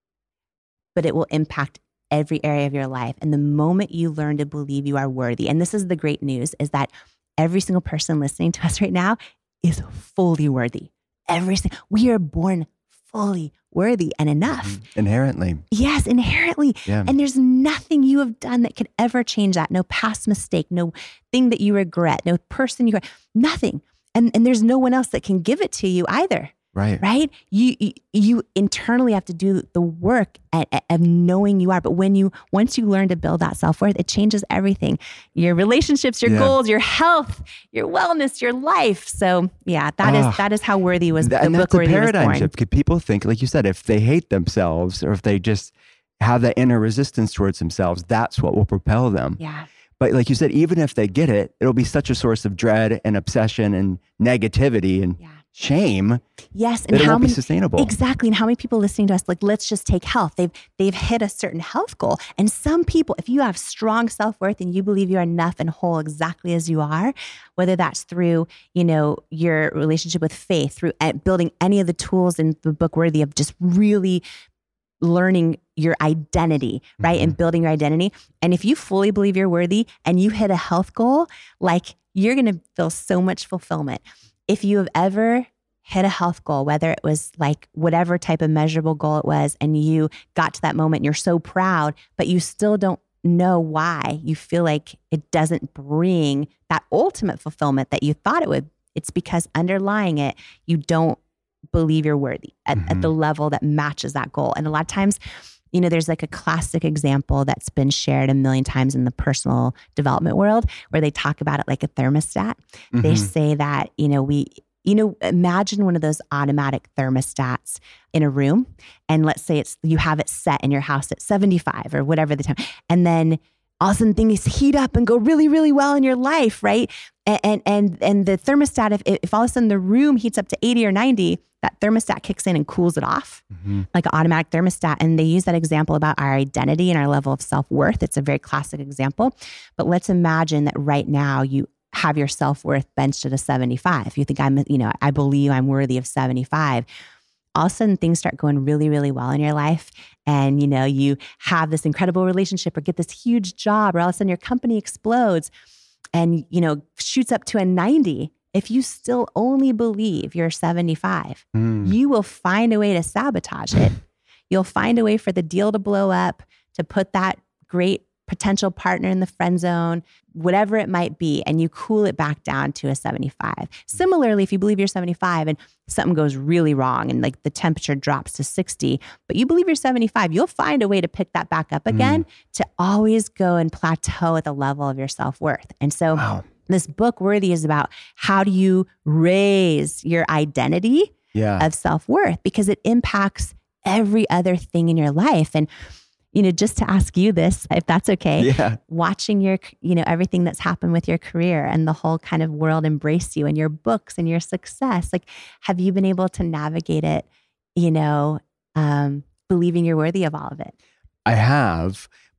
but it will impact every area of your life. And the moment you learn to believe you are worthy, and this is the great news, is that every single person listening to us right now is fully worthy. Every single, we are born fully worthy and enough. Mm-hmm. Inherently. Yes, inherently. Yeah. And there's nothing you have done that could ever change that. No past mistake, no thing that you regret, no person you regret, nothing. And and there's no one else that can give it to you either. Right. Right. You, you, you internally have to do the work at, at, of knowing you are. But when you, once you learn to build that self-worth, it changes everything. Your relationships, your yeah. goals, your health, your wellness, your life. So yeah, that oh, is, that is how Worthy was, that, the and book that's a Worthy paradigm was born. shift. Could people think, like you said, if they hate themselves or if they just have that inner resistance towards themselves, that's what will propel them. Yeah. But like you said, even if they get it, it'll be such a source of dread and obsession and negativity and yeah. shame. Yes, and that it won't many, be sustainable. Exactly. And how many people listening to us, like, let's just take health. They've they've hit a certain health goal. And some people, if you have strong self-worth and you believe you're enough and whole exactly as you are, whether that's through, you know, your relationship with faith, through building any of the tools in the book Worthy of just really learning your identity, right? Mm-hmm. And building your identity. And if you fully believe you're worthy and you hit a health goal, like you're going to feel so much fulfillment. If you have ever hit a health goal, whether it was like whatever type of measurable goal it was, and you got to that moment and you're so proud, but you still don't know why you feel like it doesn't bring that ultimate fulfillment that you thought it would, it's because underlying it, you don't believe you're worthy at, mm-hmm. at the level that matches that goal. And a lot of times, you know, there's like a classic example that's been shared a million times in the personal development world where they talk about it like a thermostat. Mm-hmm. They say that, you know, we, you know, imagine one of those automatic thermostats in a room. And let's say it's, you have it set in your house at seventy-five or whatever the time. And then all of a sudden things heat up and go really, really well in your life, right? And and and, and the thermostat, if, if all of a sudden the room heats up to eighty or ninety, that thermostat kicks in and cools it off, mm-hmm. like an automatic thermostat. And they use that example about our identity and our level of self-worth. It's a very classic example. But let's imagine that right now you have your self-worth benched at a seventy-five. You think I'm, you know, I believe I'm worthy of seventy-five. All of a sudden things start going really, really well in your life. And, you know, you have this incredible relationship or get this huge job, or all of a sudden your company explodes and, you know, shoots up to a ninety. If you still only believe you're seventy-five, mm. you will find a way to sabotage it. You'll find a way for the deal to blow up, to put that great potential partner in the friend zone, whatever it might be, and you cool it back down to a seventy-five. Similarly, if you believe you're seventy-five and something goes really wrong and like the temperature drops to sixty, but you believe you're seventy-five, you'll find a way to pick that back up again, mm. to always go and plateau at the level of your self-worth. And so wow. this book Worthy is about how do you raise your identity yeah. of self-worth, because it impacts every other thing in your life. And you know, just to ask you this, if that's okay, yeah. watching your, you know, everything that's happened with your career and the whole kind of world embrace you and your books and your success, like, have you been able to navigate it, you know, um, believing you're worthy of all of it? I have,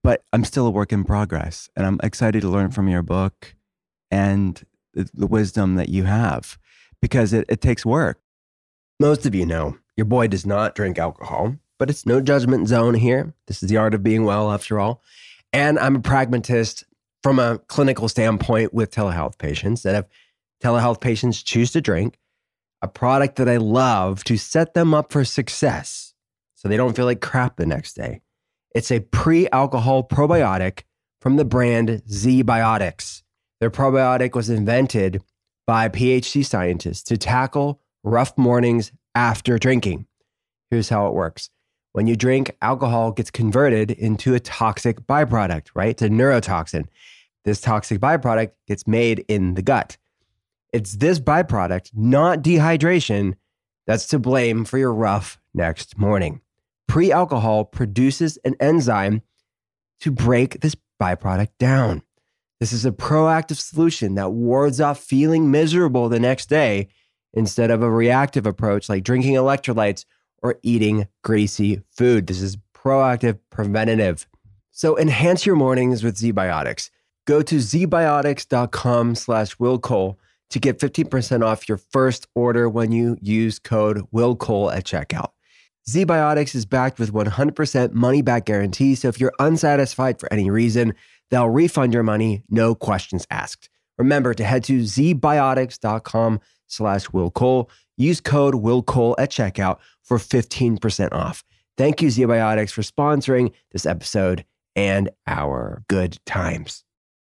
but I'm still a work in progress. And I'm excited to learn from your book and the, the wisdom that you have, because it, it takes work. Most of you know, your boy does not drink alcohol, but it's no judgment zone here. This is the art of being well, after all. And I'm a pragmatist from a clinical standpoint with telehealth patients, that if telehealth patients choose to drink a product that I love to set them up for success so they don't feel like crap the next day, it's a pre-alcohol probiotic from the brand ZBiotics. Their probiotic was invented by PhD scientists to tackle rough mornings after drinking. Here's how it works. When you drink, alcohol gets converted into a toxic byproduct, right? It's a neurotoxin. This toxic byproduct gets made in the gut. It's this byproduct, not dehydration, that's to blame for your rough next morning. Pre-alcohol produces an enzyme to break this byproduct down. This is a proactive solution that wards off feeling miserable the next day instead of a reactive approach like drinking electrolytes or eating greasy food. This is proactive, preventative. So enhance your mornings with ZBiotics. Go to zbiotics.com slash Will Cole to get fifteen percent off your first order when you use code Will Cole at checkout. ZBiotics is backed with one hundred percent money-back guarantee, so if you're unsatisfied for any reason, they'll refund your money, no questions asked. Remember to head to zbiotics.com slash Will Cole. Use code Will Cole at checkout for fifteen percent off. Thank you, ZBiotics, for sponsoring this episode and our good times.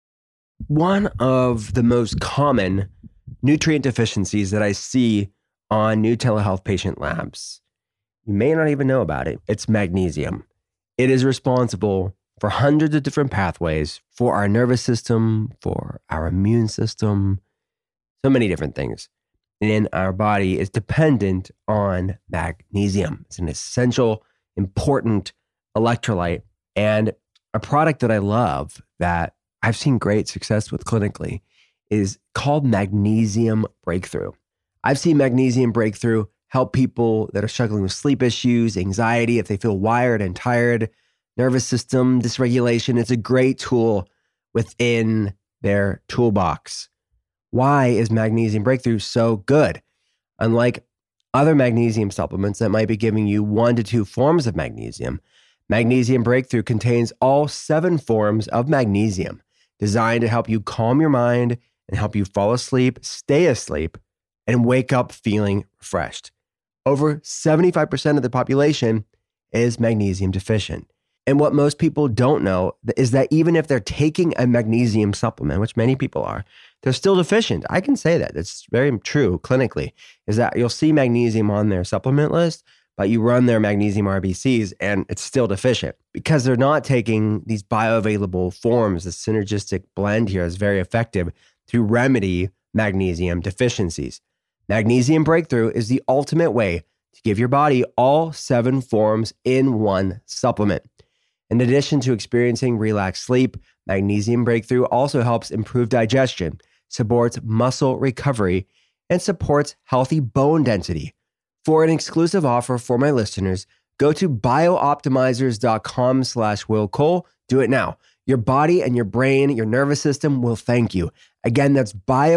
One of the most common nutrient deficiencies that I see on new telehealth patient labs, you may not even know about it, it's magnesium. It is responsible for hundreds of different pathways for our nervous system, for our immune system, so many different things in our body is dependent on magnesium. It's an essential, important electrolyte, and a product that I love that I've seen great success with clinically is called Magnesium Breakthrough. I've seen Magnesium Breakthrough help people that are struggling with sleep issues, anxiety, if they feel wired and tired, nervous system dysregulation. It's a great tool within their toolbox. Why is Magnesium Breakthrough so good? Unlike other magnesium supplements that might be giving you one to two forms of magnesium, Magnesium Breakthrough contains all seven forms of magnesium, designed to help you calm your mind and help you fall asleep, stay asleep, and wake up feeling refreshed. Over seventy-five percent of the population is magnesium deficient. And what most people don't know is that even if they're taking a magnesium supplement, which many people are, they're still deficient. I can say that. It's very true clinically, is that you'll see magnesium on their supplement list, but you run their magnesium R B Cs and it's still deficient because they're not taking these bioavailable forms. The synergistic blend here is very effective to remedy magnesium deficiencies. Magnesium Breakthrough is the ultimate way to give your body all seven forms in one supplement. In addition to experiencing relaxed sleep, Magnesium Breakthrough also helps improve digestion, supports muscle recovery, and supports healthy bone density. For an exclusive offer for my listeners, go to biooptimizers.com slash Will Cole. Do it now. Your body and your brain, your nervous system will thank you. Again, that's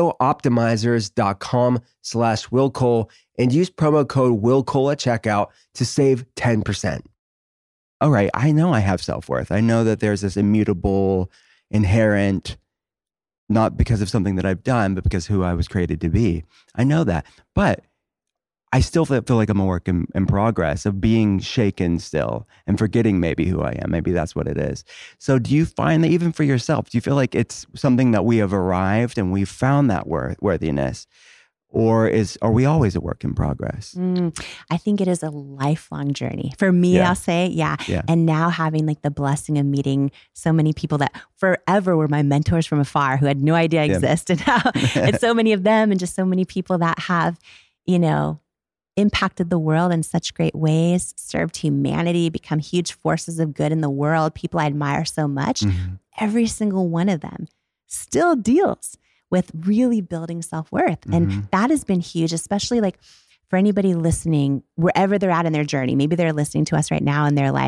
biooptimizers.com slash Will Cole and use promo code Will Cole at checkout to save ten percent. All right, I know I have self-worth. I know that there's this immutable, inherent, not because of something that I've done, but because who I was created to be. I know that. But I still feel, feel like I'm a work in, in progress of being shaken still and forgetting maybe who I am. Maybe that's what it is. So do you find that even for yourself, do you feel like it's something that we have arrived and we've found that worth, worthiness? Or is are we always a work in progress? Mm, I think it is a lifelong journey. For me, Yeah. I'll say, yeah. Yeah. And now having like the blessing of meeting so many people that forever were my mentors from afar who had no idea I Yeah. existed. And so many of them and just so many people that have, you know, impacted the world in such great ways, served humanity, become huge forces of good in the world, people I admire so much. Mm-hmm. Every single one of them still deals with really building self-worth. Mm-hmm. And that has been huge, especially like for anybody listening, wherever they're at in their journey. Maybe they're listening to us right now and they're like,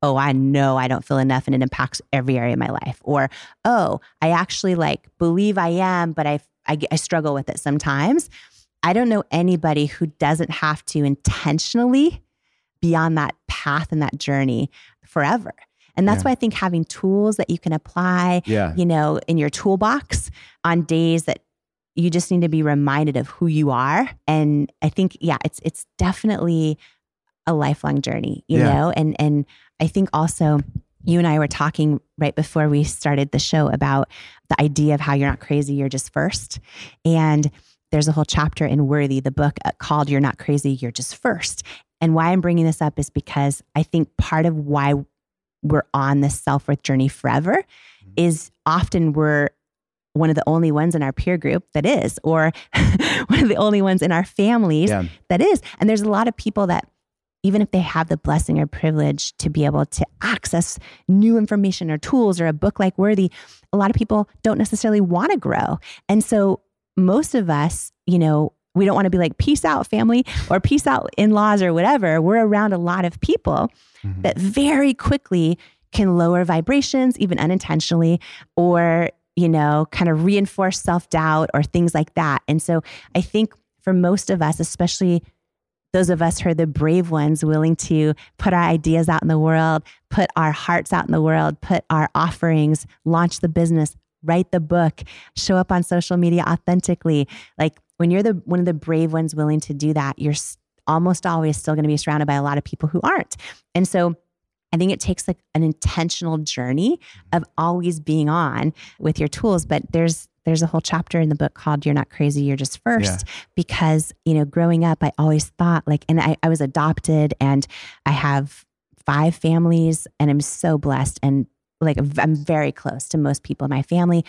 oh, I know I don't feel enough and it impacts every area of my life. Or, oh, I actually like believe I am, but I, I, I struggle with it sometimes. I don't know anybody who doesn't have to intentionally be on that path and that journey forever. And that's Yeah. why I think having tools that you can apply, Yeah. you know, in your toolbox on days that you just need to be reminded of who you are. And I think, yeah, it's it's definitely a lifelong journey, you Yeah. know? And and I think also you and I were talking right before we started the show about the idea of how you're not crazy, you're just first. And there's a whole chapter in Worthy, the book called You're Not Crazy, You're Just First. And why I'm bringing this up is because I think part of why we're on this self-worth journey forever mm-hmm. is often we're one of the only ones in our peer group that is, or one of the only ones in our families Yeah. that is. And there's a lot of people that even if they have the blessing or privilege to be able to access new information or tools or a book like Worthy, a lot of people don't necessarily want to grow. And so most of us, you know, we don't want to be like, peace out family or peace out in-laws or whatever. We're around a lot of people mm-hmm. that very quickly can lower vibrations, even unintentionally, or, you know, kind of reinforce self-doubt or things like that. And so I think for most of us, especially those of us who are the brave ones willing to put our ideas out in the world, put our hearts out in the world, put our offerings, launch the business, write the book, show up on social media authentically. Like when you're the one of the brave ones willing to do that, you're almost always still going to be surrounded by a lot of people who aren't. And so I think it takes like an intentional journey of always being on with your tools. But there's there's a whole chapter in the book called You're Not Crazy, You're Just First. Yeah. Because, you know, growing up, I always thought like, and I, I was adopted and I have five families and I'm so blessed. And like, I'm very close to most people in my family.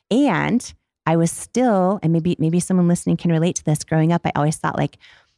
And I was still, and maybe, maybe someone listening can relate to this. Growing up, I always thought like,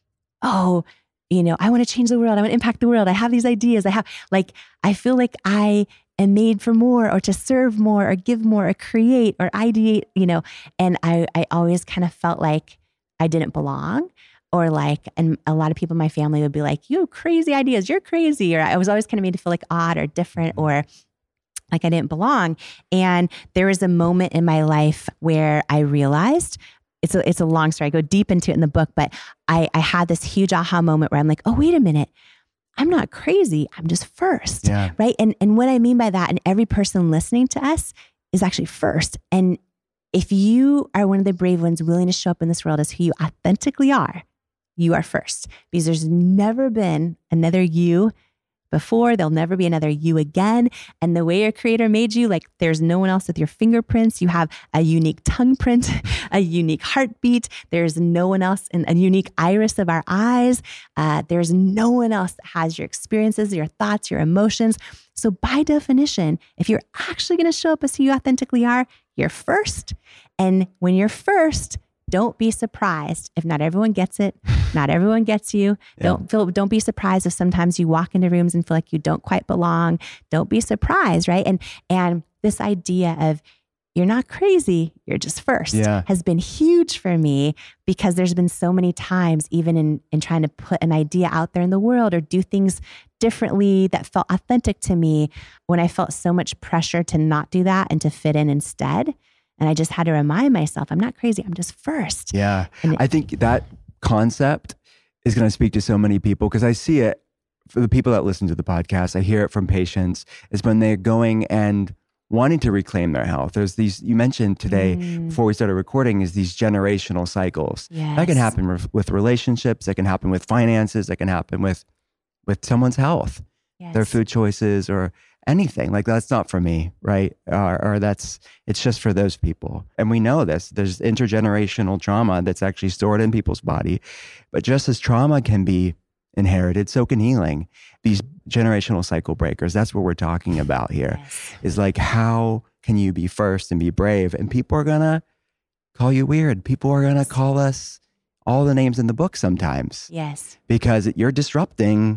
oh, you know, I want to change the world. I want to impact the world. I have these ideas. I have like, I feel like I am made for more or to serve more or give more or create or ideate, you know, and I, I always kind of felt like I didn't belong or like, and a lot of people in my family would be like, you have crazy ideas. You're crazy. Or I was always kind of made to feel like odd or different or like I didn't belong. And there was a moment in my life where I realized It's a, it's a long story. I go deep into it in the book, but I, I had this huge aha moment where I'm like, oh, wait a minute. I'm not crazy. I'm just first. Yeah. Right. And, and what I mean by that, and every person listening to us is actually first. And if you are one of the brave ones willing to show up in this world as who you authentically are, you are first, because there's never been another you before. There'll never be another you again. And the way your creator made you, like there's no one else with your fingerprints. You have a unique tongue print, a unique heartbeat. There's no one else in a unique iris of our eyes. Uh, there's no one else that has your experiences, your thoughts, your emotions. So by definition, if you're actually going to show up as who you authentically are, you're first. And when you're first, don't be surprised if not everyone gets it. Not everyone gets you. Yeah. Don't feel, don't be surprised if sometimes you walk into rooms and feel like you don't quite belong. Don't be surprised, right? And and this idea of you're not crazy, you're just first yeah. has been huge for me because there's been so many times, even in in trying to put an idea out there in the world or do things differently that felt authentic to me, when I felt so much pressure to not do that and to fit in instead. And I just had to remind myself, I'm not crazy, I'm just first. Yeah. And I think that concept is going to speak to so many people because I see it for the people that listen to the podcast. I hear it from patients is when they're going and wanting to reclaim their health. There's these, you mentioned today mm. before we started recording, is these generational cycles. Yes. That can happen with, with relationships. That can happen with finances. That can happen with, with someone's health, yes. their food choices or anything. Like that's not for me, right? Or, or that's, it's just for those people. And we know this, there's intergenerational trauma that's actually stored in people's body. But just as trauma can be inherited, so can healing. These generational cycle breakers, that's what we're talking about here. Yes. Is like, how can you be first and be brave? And people are gonna call you weird. People are gonna call us all the names in the book sometimes. Yes. Because you're disrupting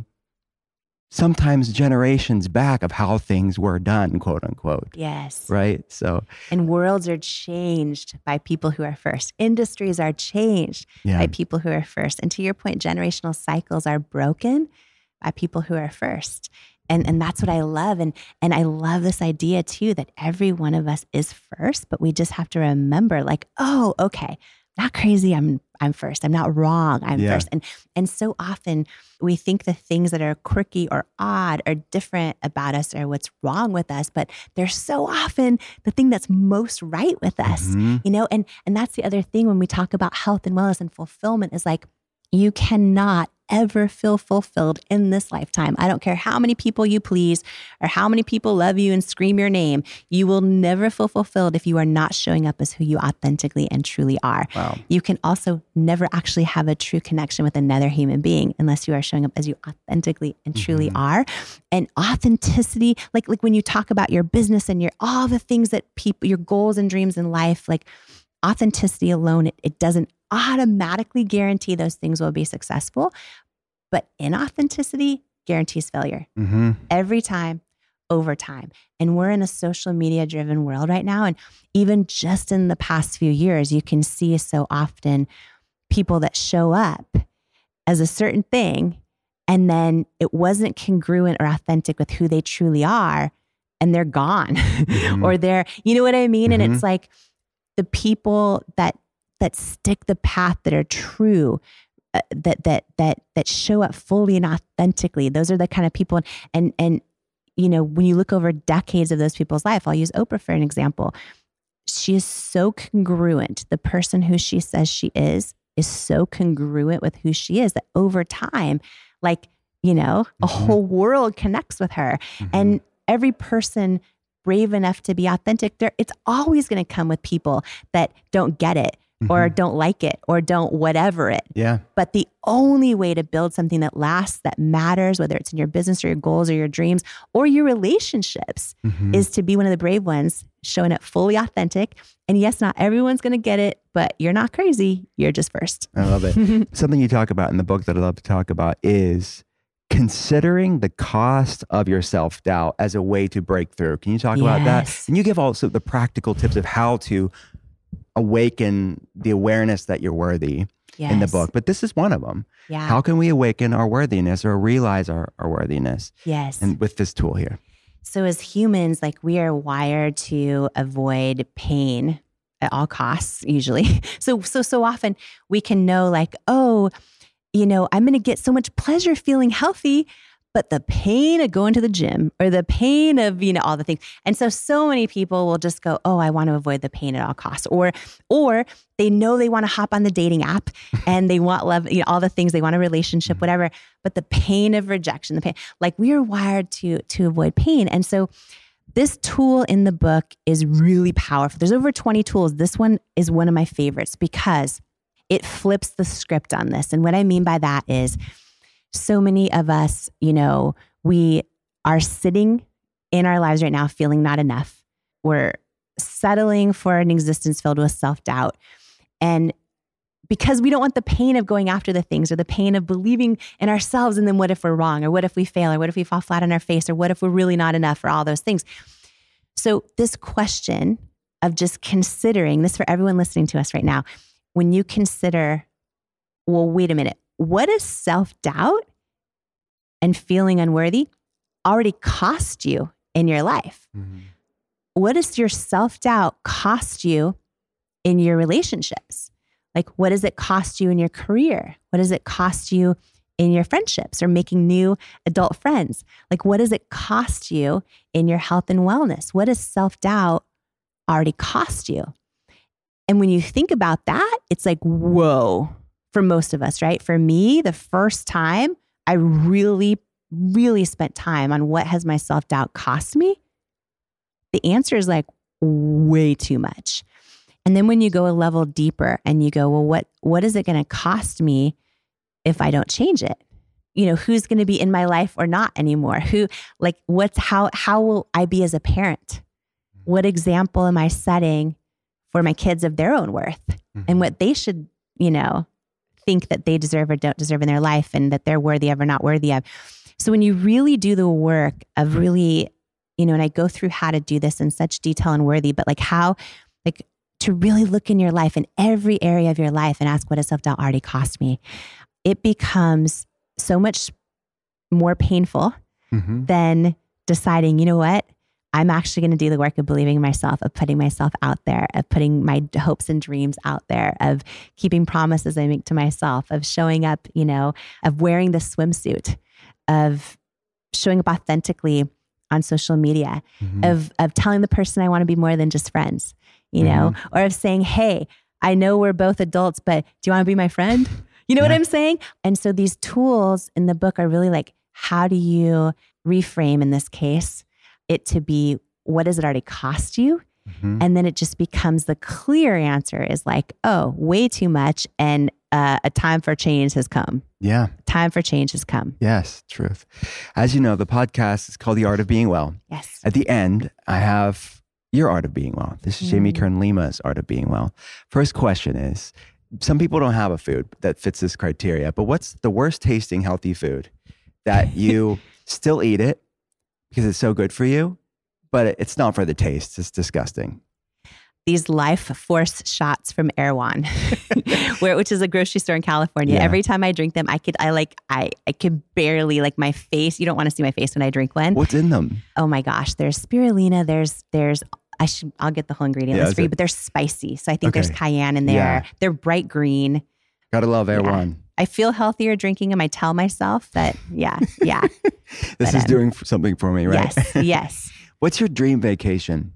sometimes generations back of how things were done, quote unquote. Yes. Right? So, and worlds are changed by people who are first. Industries are changed yeah. by people who are first. And to your point, generational cycles are broken by people who are first. And and that's what I love. And and I love this idea too, that every one of us is first, but we just have to remember like, oh, okay, not crazy. I'm I'm first. I'm not wrong. I'm Yeah. first. And and so often we think the things that are quirky or odd or different about us are what's wrong with us, but they're so often the thing that's most right with us. Mhm. You know, and and that's the other thing when we talk about health and wellness and fulfillment is like, you cannot ever feel fulfilled in this lifetime. I don't care how many people you please or how many people love you and scream your name. You will never feel fulfilled if you are not showing up as who you authentically and truly are. Wow. You can also never actually have a true connection with another human being unless you are showing up as you authentically and truly Mm-hmm. are. And authenticity, like, like when you talk about your business and your all the things that people, your goals and dreams in life, like authenticity alone, it, it doesn't automatically guarantee those things will be successful, but inauthenticity guarantees failure Mm-hmm. every time, over time. And we're in a social media driven world right now. And even just in the past few years, you can see so often people that show up as a certain thing, and then it wasn't congruent or authentic with who they truly are, and they're gone Mhm. or they're, you know what I mean? And Mhm. it's like the people that that stick the path, that are true, uh, that that that that show up fully and authentically. Those are the kind of people. And and you know, when you look over decades of those people's life, I'll use Oprah for an example. She is so congruent. The person who she says she is is so congruent with who she is that over time, like, you know, a Mhm. whole world connects with her. Mhm. And every person brave enough to be authentic, there, it's always going to come with people that don't get it or Mhm. don't like it or don't whatever it. Yeah. But the only way to build something that lasts, that matters, whether it's in your business or your goals or your dreams or your relationships, Mhm. is to be one of the brave ones, showing up fully authentic. And yes, not everyone's going to get it, but you're not crazy. You're just first. I love it. Something you talk about in the book that I love to talk about is considering the cost of your self-doubt as a way to break through. Can you talk about that? Yes. And you give also the practical tips of how to awaken the awareness that you're worthy in the Yes. book. But this is one of them. Yeah. How can we awaken our worthiness or realize our, our worthiness? Yes. And with this tool here. So as humans, like we are wired to avoid pain at all costs, usually. So, so, so often we can know like, oh, you know, I'm going to get so much pleasure feeling healthy, but the pain of going to the gym or the pain of, you know, all the things. And so, so many people will just go, oh, I want to avoid the pain at all costs. Or, or they know they want to hop on the dating app and they want love, you know, all the things, they want a relationship, whatever, but the pain of rejection, the pain, like we are wired to, to avoid pain. And so this tool in the book is really powerful. There's over twenty tools. This one is one of my favorites because it flips the script on this. And what I mean by that is so many of us, you know, we are sitting in our lives right now feeling not enough. We're settling for an existence filled with self-doubt. And because we don't want the pain of going after the things or the pain of believing in ourselves. And then what if we're wrong? Or what if we fail? Or what if we fall flat on our face? Or what if we're really not enough? Or all those things. So this question of just considering this for everyone listening to us right now, when you consider, well, wait a minute, what does self-doubt and feeling unworthy already cost you in your life? Mm-hmm. What does your self-doubt cost you in your relationships? Like, what does it cost you in your career? What does it cost you in your friendships or making new adult friends? Like, what does it cost you in your health and wellness? What does self-doubt already cost you? And when you think about that, it's like, whoa, for most of us, right? For me, the first time I really, really spent time on what has my self-doubt cost me, the answer is like way too much. And then when you go a level deeper and you go, well, what, what is it going to cost me if I don't change it? You know, who's going to be in my life or not anymore? Who, like, what's, how, how will I be as a parent? What example am I setting for my kids of their own worth mm-hmm. and what they should, you know, think that they deserve or don't deserve in their life and that they're worthy of or not worthy of. So when you really do the work of really, you know, and I go through how to do this in such detail and worthy, but like how, like to really look in your life in every area of your life and ask, what does self-doubt already cost me? It becomes so much more painful Mm-hmm. then deciding, you know what? I'm actually going to do the work of believing in myself, of putting myself out there, of putting my hopes and dreams out there, of keeping promises I make to myself, of showing up, you know, of wearing the swimsuit, of showing up authentically on social media, Mm-hmm. of of telling the person I want to be more than just friends, you know, or of saying, hey, I know we're both adults, but do you want to be my friend? You know Yeah. what I'm saying? And so these tools in the book are really like, how do you reframe in this case it to be, what does it already cost you? Mm-hmm. And then it just becomes the clear answer is like, oh, way too much. And uh, a time for change has come. Yeah. Time for change has come. Yes. Truth. As you know, the podcast is called The Art of Being Well. Yes. At the end, I have your Art of Being Well. This is Jamie Mm. Kern Lima's Art of Being Well. First question is, some people don't have a food that fits this criteria, but what's the worst tasting healthy food that you still eat it because it's so good for you, but it's not for the taste? It's disgusting. These Life Force shots from Erewhon, where which is a grocery store in California. Yeah. Every time I drink them, I could I like I I could barely like my face. You don't want to see my face when I drink one. What's in them? Oh my gosh, there's spirulina. There's there's I should I'll get the whole ingredient Yeah, list is for you, it- but they're spicy. So I think there's Okay. cayenne in there. Yeah. They're bright green. Gotta love Air Yeah. One. I feel healthier drinking them. I tell myself that, yeah, yeah. This But, is um, doing f- something for me, right? Yes, yes. What's your dream vacation?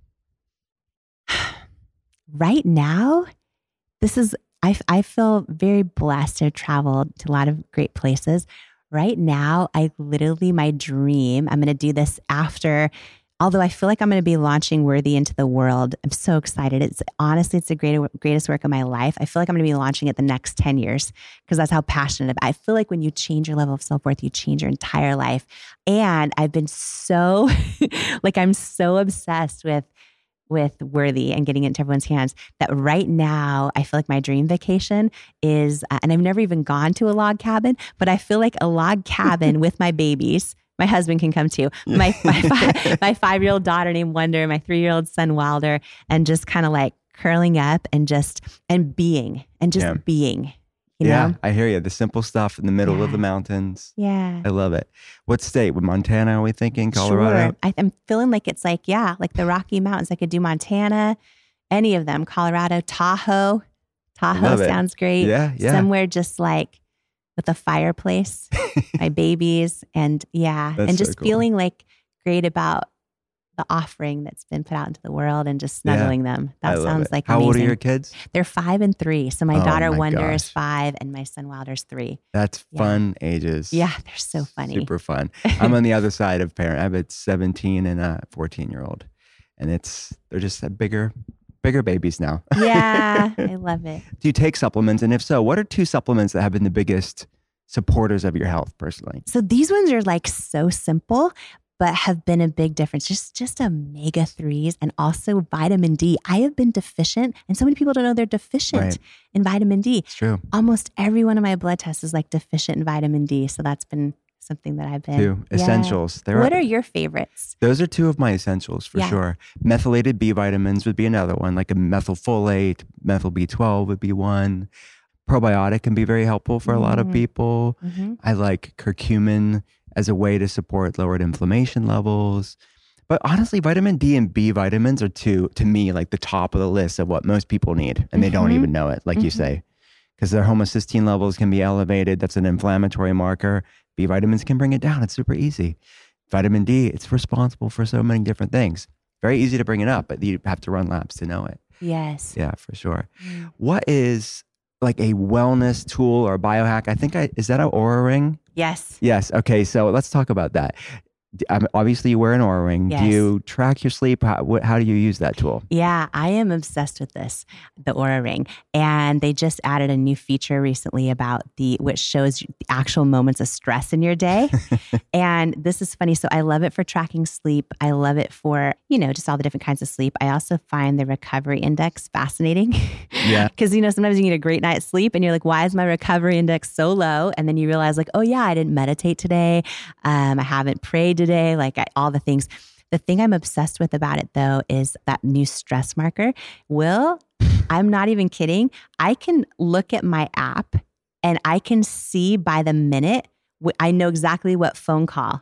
Right now, this is, I, I feel very blessed to have traveled to a lot of great places. Right now, I literally, my dream, I'm going to do this after, although I feel like I'm going to be launching Worthy into the world. I'm so excited. It's honestly, it's the great, greatest work of my life. I feel like I'm going to be launching it the next ten years because that's how passionate I feel like when you change your level of self-worth, you change your entire life. And I've been so, like, I'm so obsessed with with Worthy and getting it into everyone's hands that right now I feel like my dream vacation is, uh, and I've never even gone to a log cabin, but I feel like a log cabin with my babies. My husband can come too. My my, five, my five-year-old daughter named Wonder, my three-year-old son Wilder, and just kind of like curling up and just and being and just Yeah. being. You yeah, know? I hear you. The simple stuff in the middle of Yeah. the mountains. Yeah. I love it. What state? With Montana, are we thinking? Colorado? Sure. I, I'm feeling like it's like, yeah, like the Rocky Mountains. I could do Montana, any of them, Colorado, Tahoe. Tahoe Love it. sounds great. Yeah, yeah. Somewhere just like with a fireplace, my babies. And yeah, That's and so just cool. feeling like great about the offering that's been put out into the world and just Yeah. snuggling them. I That love sounds it. like How amazing. old are your kids? They're five and three. So my Oh daughter my Wonder is gosh. five and my son Wilder's three. That's Yeah. fun ages. Yeah, they're so funny. Super fun. I'm on the other side of parent. I have a seventeen and a fourteen year old, and it's they're just a bigger, bigger babies now. Yeah, I love it. Do you take supplements? And if so, what are two supplements that have been the biggest supporters of your health personally? So these ones are like so simple, but have been a big difference. Just just omega threes and also vitamin D. I have been deficient, and so many people don't know they're deficient Right. in vitamin D. It's true. Almost every one of my blood tests is like deficient in vitamin D. So that's been something that I've been. Two Yeah. essentials. There What are your favorites? Those are two of my essentials for Yeah. sure. Methylated B vitamins would be another one, like a methylfolate, methyl B twelve would be one. Probiotic can be very helpful for a lot of Mm. people. Mm-hmm. I like curcumin as a way to support lowered inflammation levels. But honestly, vitamin D and B vitamins are two, to me, like the top of the list of what most people need. And they don't Mhm. even know it, like you Mhm. say, because their homocysteine levels can be elevated. That's an inflammatory marker. B vitamins can bring it down. It's super easy. Vitamin D, it's responsible for so many different things. Very easy to bring it up, but you have to run laps to know it. Yes. Yeah, for sure. Mm. What is like a wellness tool or biohack? I think I, is that an Oura ring? Yes. Yes. Okay. So let's talk about that. D- um, Obviously, you wear an Oura ring. Yes. Do you track your sleep? How, what, how do you use that tool? Yeah, I am obsessed with this, the Oura Ring. And they just added a new feature recently about the, which shows the actual moments of stress in your day. And this is funny. So I love it for tracking sleep. I love it for, you know, just all the different kinds of sleep. I also find the recovery index fascinating. Yeah. Because, you know, sometimes you need a great night's sleep and you're like, why is my recovery index so low? And then you realize like, oh yeah, I didn't meditate today. Um, I haven't prayed today, like I, all the things. The thing I'm obsessed with about it though is that new stress marker. Will, I'm not even kidding. I can look at my app and I can see by the minute, wh- I know exactly what phone call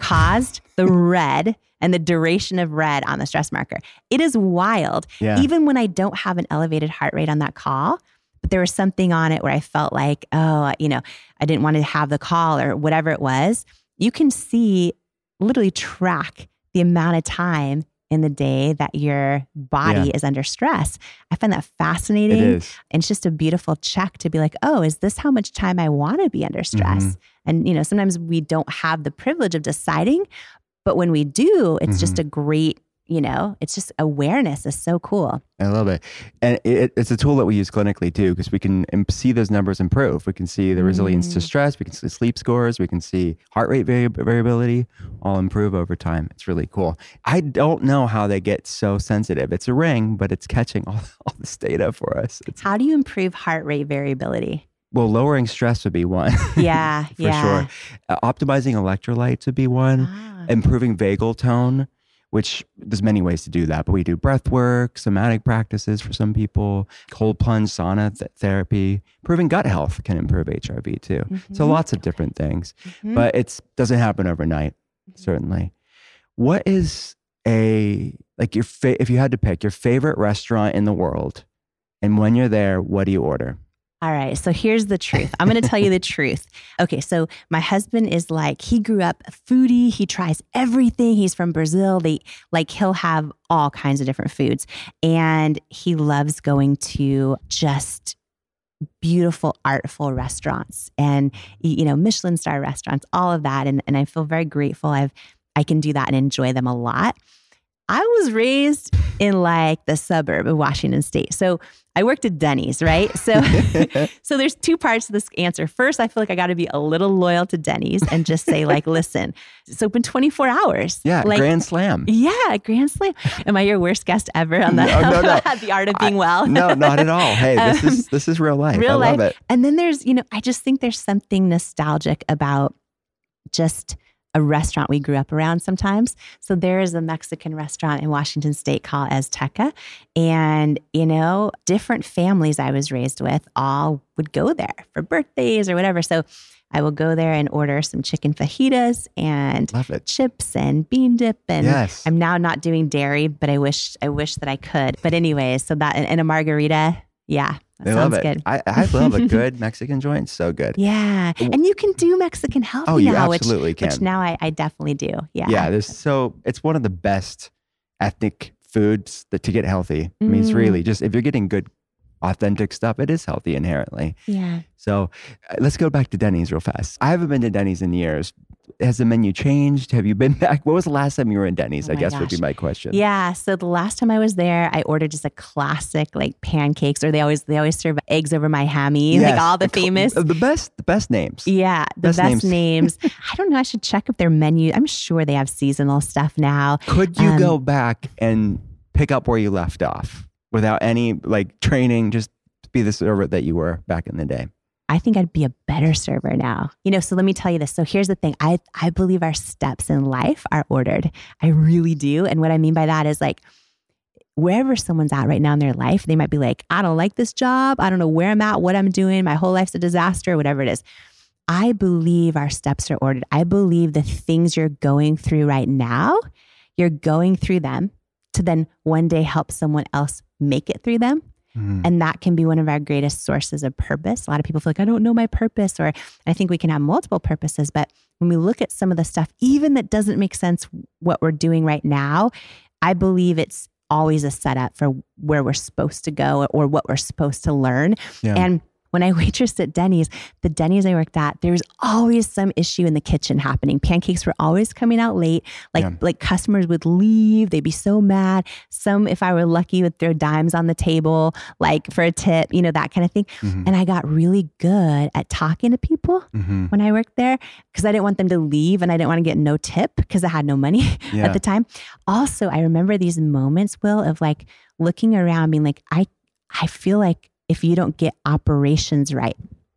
caused the red and the duration of red on the stress marker. It is wild. Yeah. Even when I don't have an elevated heart rate on that call, but there was something on it where I felt like, oh, you know, I didn't want to have the call or whatever it was. You can see, literally track the amount of time in the day that your body Yeah. is under stress. I find that fascinating. It is. And it's just a beautiful check to be like, oh, is this how much time I want to be under stress? Mhm. And, you know, sometimes we don't have the privilege of deciding, but when we do, it's just a great, you know, it's just awareness is so cool. I love it. And it, it's a tool that we use clinically too, because we can im- see those numbers improve. We can see the resilience to stress. We can see sleep scores. We can see heart rate vari- variability all improve over time. It's really cool. I don't know how they get so sensitive. It's a ring, but it's catching all, all this data for us. It's, How do you improve heart rate variability? well, lowering stress would be one. Yeah, for yeah. sure. Uh, optimizing electrolytes would be one. Ah. Improving vagal tone, which there's many ways to do that, but we do breath work, somatic practices for some people, cold plunge sauna th- therapy. Improving gut health can improve H R V too. So lots of different things, Mhm. but it doesn't happen overnight, certainly. What is a, like your, fa- if you had to pick your favorite restaurant in the world, and when you're there, what do you order? All right. So here's the truth. I'm going to tell you the truth. Okay. So my husband is like, he grew up a foodie. He tries everything. He's from Brazil. They like, he'll have all kinds of different foods. And he loves going to just beautiful, artful restaurants and, you know, Michelin star restaurants, all of that. And, and I feel very grateful. I've, I can do that and enjoy them a lot. I was raised in like the suburb of Washington State. So I worked at Denny's, right? So, so there's two parts to this answer. First, I feel like I got to be a little loyal to Denny's and just say like, listen, it's open twenty-four hours. Yeah, like, Grand Slam. Yeah, Grand Slam. Am I your worst guest ever on the, No, no, no. the art of being well? No, not at all. Hey, this Um, is this is real life. Real I life. love it. And then there's, you know, I just think there's something nostalgic about just a restaurant we grew up around sometimes. So there is a Mexican restaurant in Washington State called Azteca. And, you know, different families I was raised with all would go there for birthdays or whatever. So I will go there and order some chicken fajitas and Love it. chips and bean dip. And Yes. I'm now not doing dairy, but I wish I wish that I could. But anyways, so that and a margarita. Yeah. That I sounds love it. good. I, I love a good Mexican joint. So good. Yeah. And you can do Mexican healthy Oh, you now, absolutely which, can. which now I, I definitely do. Yeah. Yeah, there's so it's one of the best ethnic foods that to get healthy. I mean, it's Mm. really just if you're getting good, authentic stuff, it is healthy inherently. Yeah. So uh, let's go back to Denny's real fast. I haven't been to Denny's in years. Has the menu changed? Have you been back? What was the last time you were in Denny's? Oh I my guess would be gosh. my question. Yeah. So the last time I was there, I ordered just a classic like pancakes, or they always they always serve eggs over my hammy, Yes, like all the cl- famous. the best, the best names. Yeah, the Best best, names. names. I don't know. I should check up their menu. I'm sure they have seasonal stuff now. Could you Um, go back and pick up where you left off without any like training? Just be the server that you were back in the day. I think I'd be a better server now. You know, so let me tell you this. So here's the thing. I I believe our steps in life are ordered. I really do. And what I mean by that is like wherever someone's at right now in their life, they might be like, I don't like this job. I don't know where I'm at, what I'm doing. My whole life's a disaster, whatever it is. I believe our steps are ordered. I believe the things you're going through right now, you're going through them to then one day help someone else make it through them. And that can be one of our greatest sources of purpose. A lot of people feel like, I don't know my purpose, or I think we can have multiple purposes. But when we look at some of the stuff, even that doesn't make sense, what we're doing right now, I believe it's always a setup for where we're supposed to go or what we're supposed to learn. Yeah. And when I waitressed at Denny's, the Denny's I worked at, there's always some issue in the kitchen happening. Pancakes were always coming out late. Like, Yeah. like customers would leave. They'd be so mad. Some, if I were lucky, would throw dimes on the table, like for a tip, you know, that kind of thing. Mhm. And I got really good at talking to people Mhm. when I worked there because I didn't want them to leave and I didn't want to get no tip because I had no money Yeah. at the time. Also, I remember these moments, Will, of like looking around being like, I, I feel like if you don't get operations right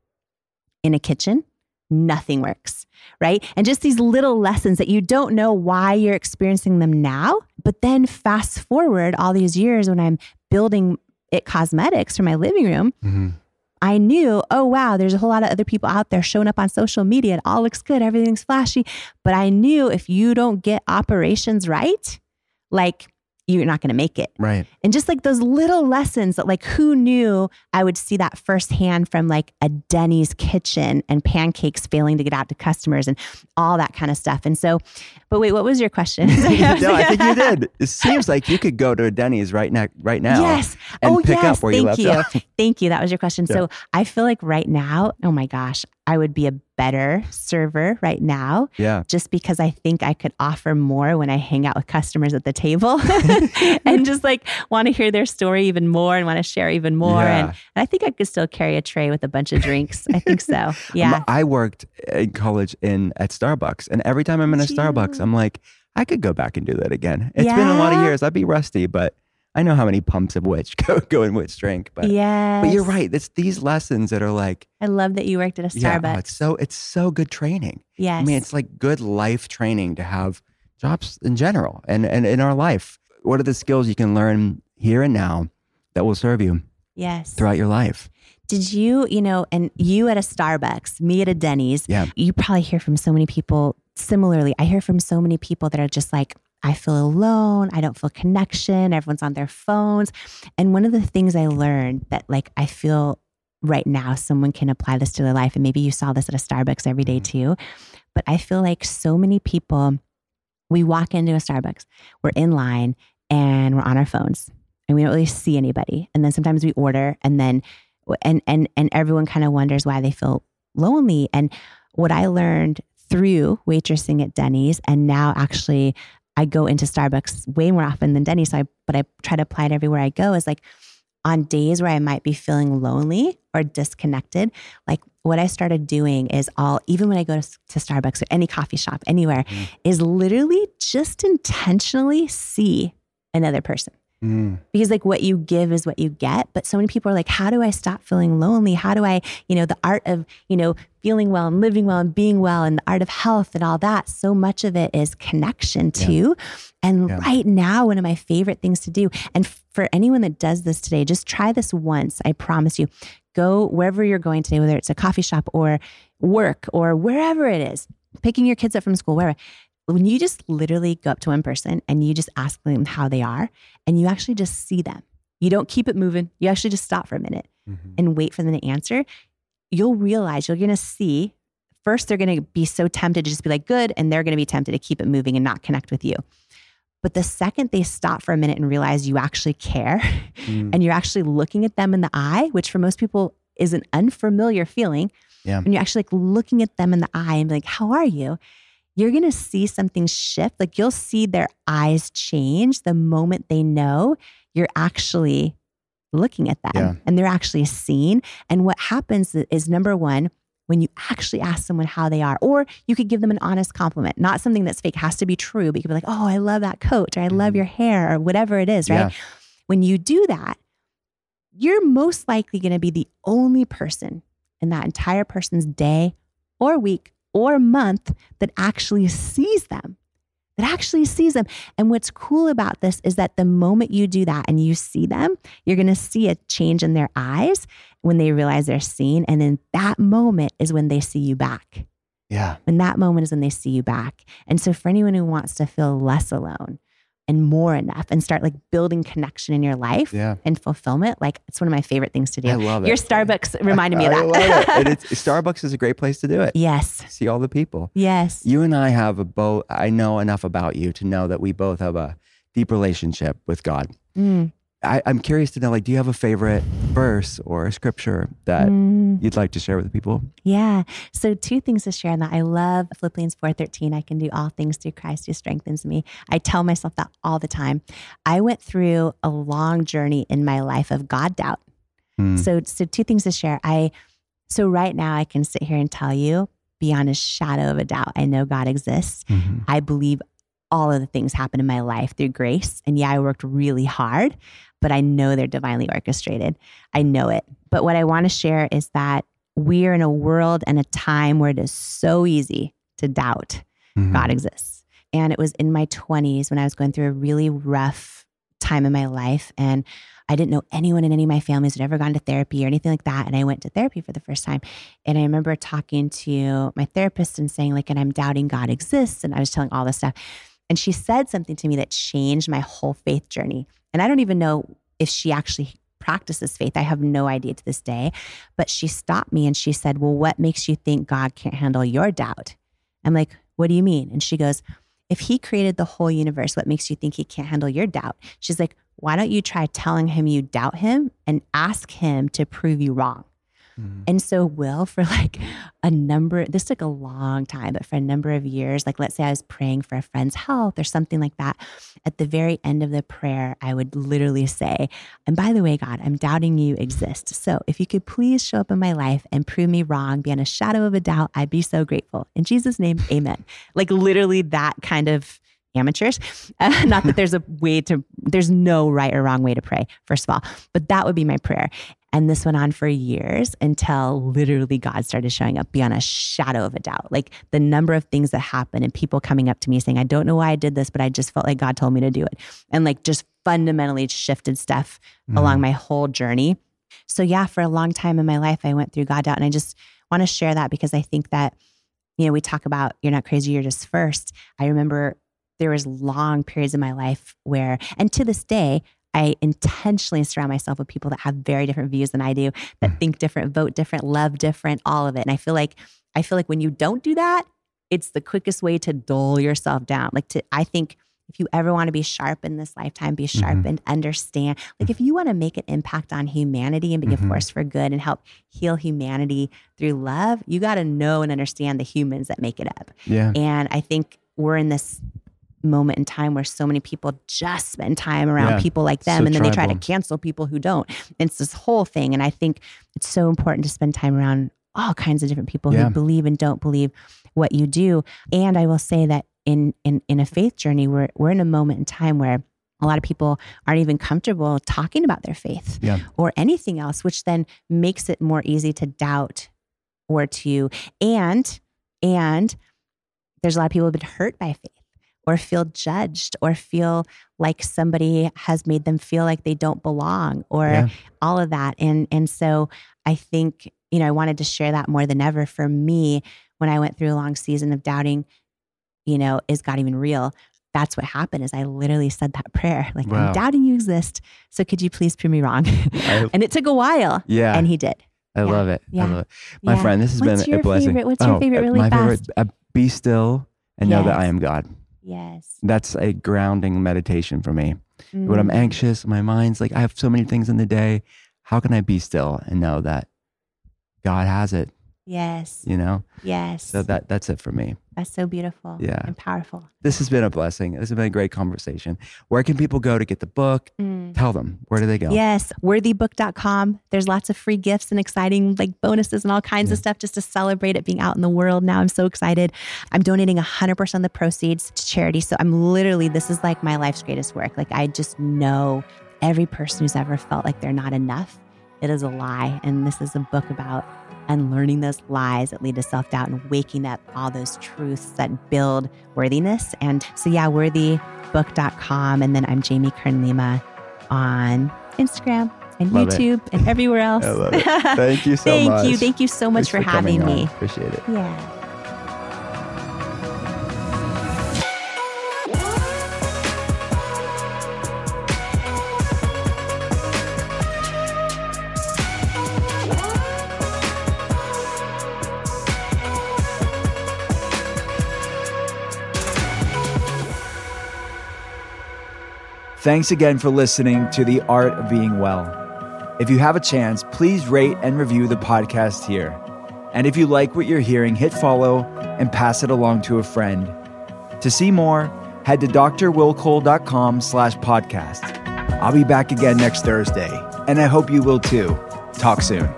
in a kitchen, nothing works, right? And just these little lessons that you don't know why you're experiencing them now, but then fast forward all these years when I'm building It Cosmetics for my living room, Mhm. I knew, oh, wow, there's a whole lot of other people out there showing up on social media. It all looks good. Everything's flashy. But I knew if you don't get operations right, like you're not going to make it. Right. And just like those little lessons that like, who knew I would see that firsthand from like a Denny's kitchen and pancakes failing to get out to customers and all that kind of stuff. And so, but wait, what was your question? No, I think you did. It seems like you could go to a Denny's right now, right now. Yes. And oh, pick yes. up where Thank you left you. off. Thank you. That was your question. Yeah. So I feel like right now, oh my gosh, I would be a better server right now. Yeah. Just because I think I could offer more when I hang out with customers at the table and just like want to hear their story even more and want to share even more. Yeah. And, and I think I could still carry a tray with a bunch of drinks. I think so. Yeah. I worked in college in at Starbucks, and every time I'm in a Did Starbucks, you? I'm like, I could go back and do that again. It's been a lot of Yeah. years. I'd be rusty, but I know how many pumps of which go, go in which drink. But Yes. but you're right. It's these lessons that are like, I love that you worked at a yeah, Starbucks. oh, it's so it's so good training. Yes. I mean, it's like good life training to have jobs in general and, and in our life. What are the skills you can learn here and now that will serve you yes. throughout your life? Did you, you know, and you at a Starbucks, me at a Denny's, Yeah. you probably hear from so many people similarly. I hear from so many people that are just like, I feel alone. I don't feel connection. Everyone's on their phones. And one of the things I learned that like, I feel right now someone can apply this to their life. And maybe you saw this at a Starbucks every day too. But I feel like so many people, we walk into a Starbucks, we're in line and we're on our phones and we don't really see anybody. And then sometimes we order and then, and, and, and everyone kind of wonders why they feel lonely. And what I learned through waitressing at Denny's, and now actually I go into Starbucks way more often than Denny's, so I, but I try to apply it everywhere I go, is like on days where I might be feeling lonely or disconnected, like what I started doing is all, even when I go to, to Starbucks or any coffee shop, anywhere, mm. is literally just intentionally see another person. Mm. Because like what you give is what you get. But so many people are like, how do I stop feeling lonely? How do I, you know, the art of, you know, feeling well and living well and being well and the art of health and all that. So much of it is connection too. Yeah. And yeah. right now, one of my favorite things to do, and for anyone that does this today, just try this once. I promise you, go wherever you're going today, whether it's a coffee shop or work or wherever it is, picking your kids up from school, wherever. When you just literally go up to one person and you just ask them how they are and you actually just see them, you don't keep it moving. You actually just stop for a minute mm-hmm. and wait for them to answer. You'll realize you're going to see, first, they're going to be so tempted to just be like, good. And they're going to be tempted to keep it moving and not connect with you. But the second they stop for a minute and realize you actually care mm. and you're actually looking at them in the eye, which for most people is an unfamiliar feeling. Yeah. And you're actually like looking at them in the eye and be like, how are you? You're going to see something shift. Like you'll see their eyes change the moment they know you're actually looking at them yeah. and they're actually seen. And what happens is, number one, when you actually ask someone how they are, or you could give them an honest compliment, not something that's fake, has to be true, but you could be like, oh, I love that coat, or I love your hair, or whatever it is, right? Yeah. When you do that, you're most likely going to be the only person in that entire person's day or week or month that actually sees them, that actually sees them. And what's cool about this is that the moment you do that and you see them, you're going to see a change in their eyes when they realize they're seen. And then that moment is when they see you back. Yeah. And that moment is when they see you back. And so for anyone who wants to feel less alone and more enough and start like building connection in your life yeah. and fulfillment, like it's one of my favorite things to do. I love it. Your Starbucks reminded me of that. I love it. And it's, Starbucks is a great place to do it. Yes. See all the people. Yes. You and I have a both, I know enough about you to know that we both have a deep relationship with God. Mm. I, I'm curious to know, like, do you have a favorite verse or a scripture that mm. you'd like to share with the people? Yeah. So two things to share in that. I love Philippians four thirteen. I can do all things through Christ who strengthens me. I tell myself that all the time. I went through a long journey in my life of God doubt. Mm. So, so two things to share. I, so right now I can sit here and tell you beyond a shadow of a doubt, I know God exists. Mm-hmm. I believe all of the things happen in my life through grace. And yeah, I worked really hard, but I know they're divinely orchestrated. I know it. But what I want to share is that we're in a world and a time where it is so easy to doubt mm-hmm. God exists. And it was in my twenties when I was going through a really rough time in my life. And I didn't know anyone in any of my families who had ever gone to therapy or anything like that. And I went to therapy for the first time. And I remember talking to my therapist and saying like, and I'm doubting God exists. And I was telling all this stuff. And she said something to me that changed my whole faith journey. And I don't even know if she actually practices faith. I have no idea to this day. But she stopped me and she said, well, what makes you think God can't handle your doubt? I'm like, what do you mean? And she goes, if he created the whole universe, what makes you think he can't handle your doubt? She's like, why don't you try telling him you doubt him and ask him to prove you wrong? Mm-hmm. And so Will, for like a number, this took a long time, but for a number of years, like let's say I was praying for a friend's health or something like that. At the very end of the prayer, I would literally say, and by the way, God, I'm doubting you exist. So if you could please show up in my life and prove me wrong beyond a shadow of a doubt, I'd be so grateful. In Jesus' name, amen. Like literally that kind of amateurs. Uh, not that there's a way to, there's no right or wrong way to pray, first of all, but that would be my prayer. And this went on for years until literally God started showing up beyond a shadow of a doubt. Like the number of things that happened and people coming up to me saying, I don't know why I did this, but I just felt like God told me to do it. And like just fundamentally shifted stuff mm. along my whole journey. So yeah, for a long time in my life, I went through God doubt. And I just want to share that because I think that, you know, we talk about you're not crazy, you're just first. I remember there was long periods in my life where, and to this day, I intentionally surround myself with people that have very different views than I do, that think different, vote different, love different, all of it. And I feel like, I feel like when you don't do that, it's the quickest way to dull yourself down. Like to, I think if you ever want to be sharp in this lifetime, be sharp mm-hmm. and understand, like if you want to make an impact on humanity and be mm-hmm. a force for good and help heal humanity through love, you got to know and understand the humans that make it up. Yeah. And I think we're in this moment in time where so many people just spend time around yeah, people like them so and then tribal. They try to cancel people who don't. And it's this whole thing. And I think it's so important to spend time around all kinds of different people yeah. who believe and don't believe what you do. And I will say that in in in a faith journey, we're we're in a moment in time where a lot of people aren't even comfortable talking about their faith yeah. or anything else, which then makes it more easy to doubt or to, and, and there's a lot of people who've been hurt by faith, or feel judged, or feel like somebody has made them feel like they don't belong, or yeah. all of that. And and so I think, you know, I wanted to share that more than ever. For me, when I went through a long season of doubting, you know, is God even real? That's what happened is I literally said that prayer, like, wow. I'm doubting you exist. So could you please prove me wrong? I, and it took a while. Yeah. And he did. I yeah. love it. Yeah. I love it. My yeah. friend, this has What's been your a blessing. Favorite? What's your oh, favorite really my fast? Favorite, uh, be still and yes. know that I am God. Yes. That's a grounding meditation for me. Mm. When I'm anxious, my mind's like, I have so many things in the day. How can I be still and know that God has it? Yes. You know? Yes. So that that's it for me. That's so beautiful. Yeah. And powerful. This has been a blessing. This has been a great conversation. Where can people go to get the book? Mm. Tell them. Where do they go? Yes. worthy book dot com. There's lots of free gifts and exciting like bonuses and all kinds yeah. of stuff just to celebrate it being out in the world. Now I'm so excited. I'm donating one hundred percent of the proceeds to charity. So I'm literally, this is like my life's greatest work. Like I just know every person who's ever felt like they're not enough, it is a lie. And this is a book about unlearning those lies that lead to self-doubt and waking up all those truths that build worthiness. And so yeah, worthy book dot com. And then I'm Jamie Kern Lima on Instagram and love YouTube it. And everywhere else. I love it. Thank you so Thank much. Thank you. Thank you so much for, for having me. On. Appreciate it. Yeah. Thanks again for listening to The Art of Being Well. If you have a chance, please rate and review the podcast here. And if you like what you're hearing, hit follow and pass it along to a friend. To see more, head to drwillcole.com slash podcast. I'll be back again next Thursday, and I hope you will too. Talk soon.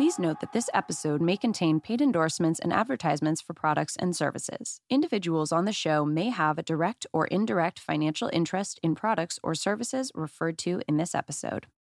Please note that this episode may contain paid endorsements and advertisements for products and services. Individuals on the show may have a direct or indirect financial interest in products or services referred to in this episode.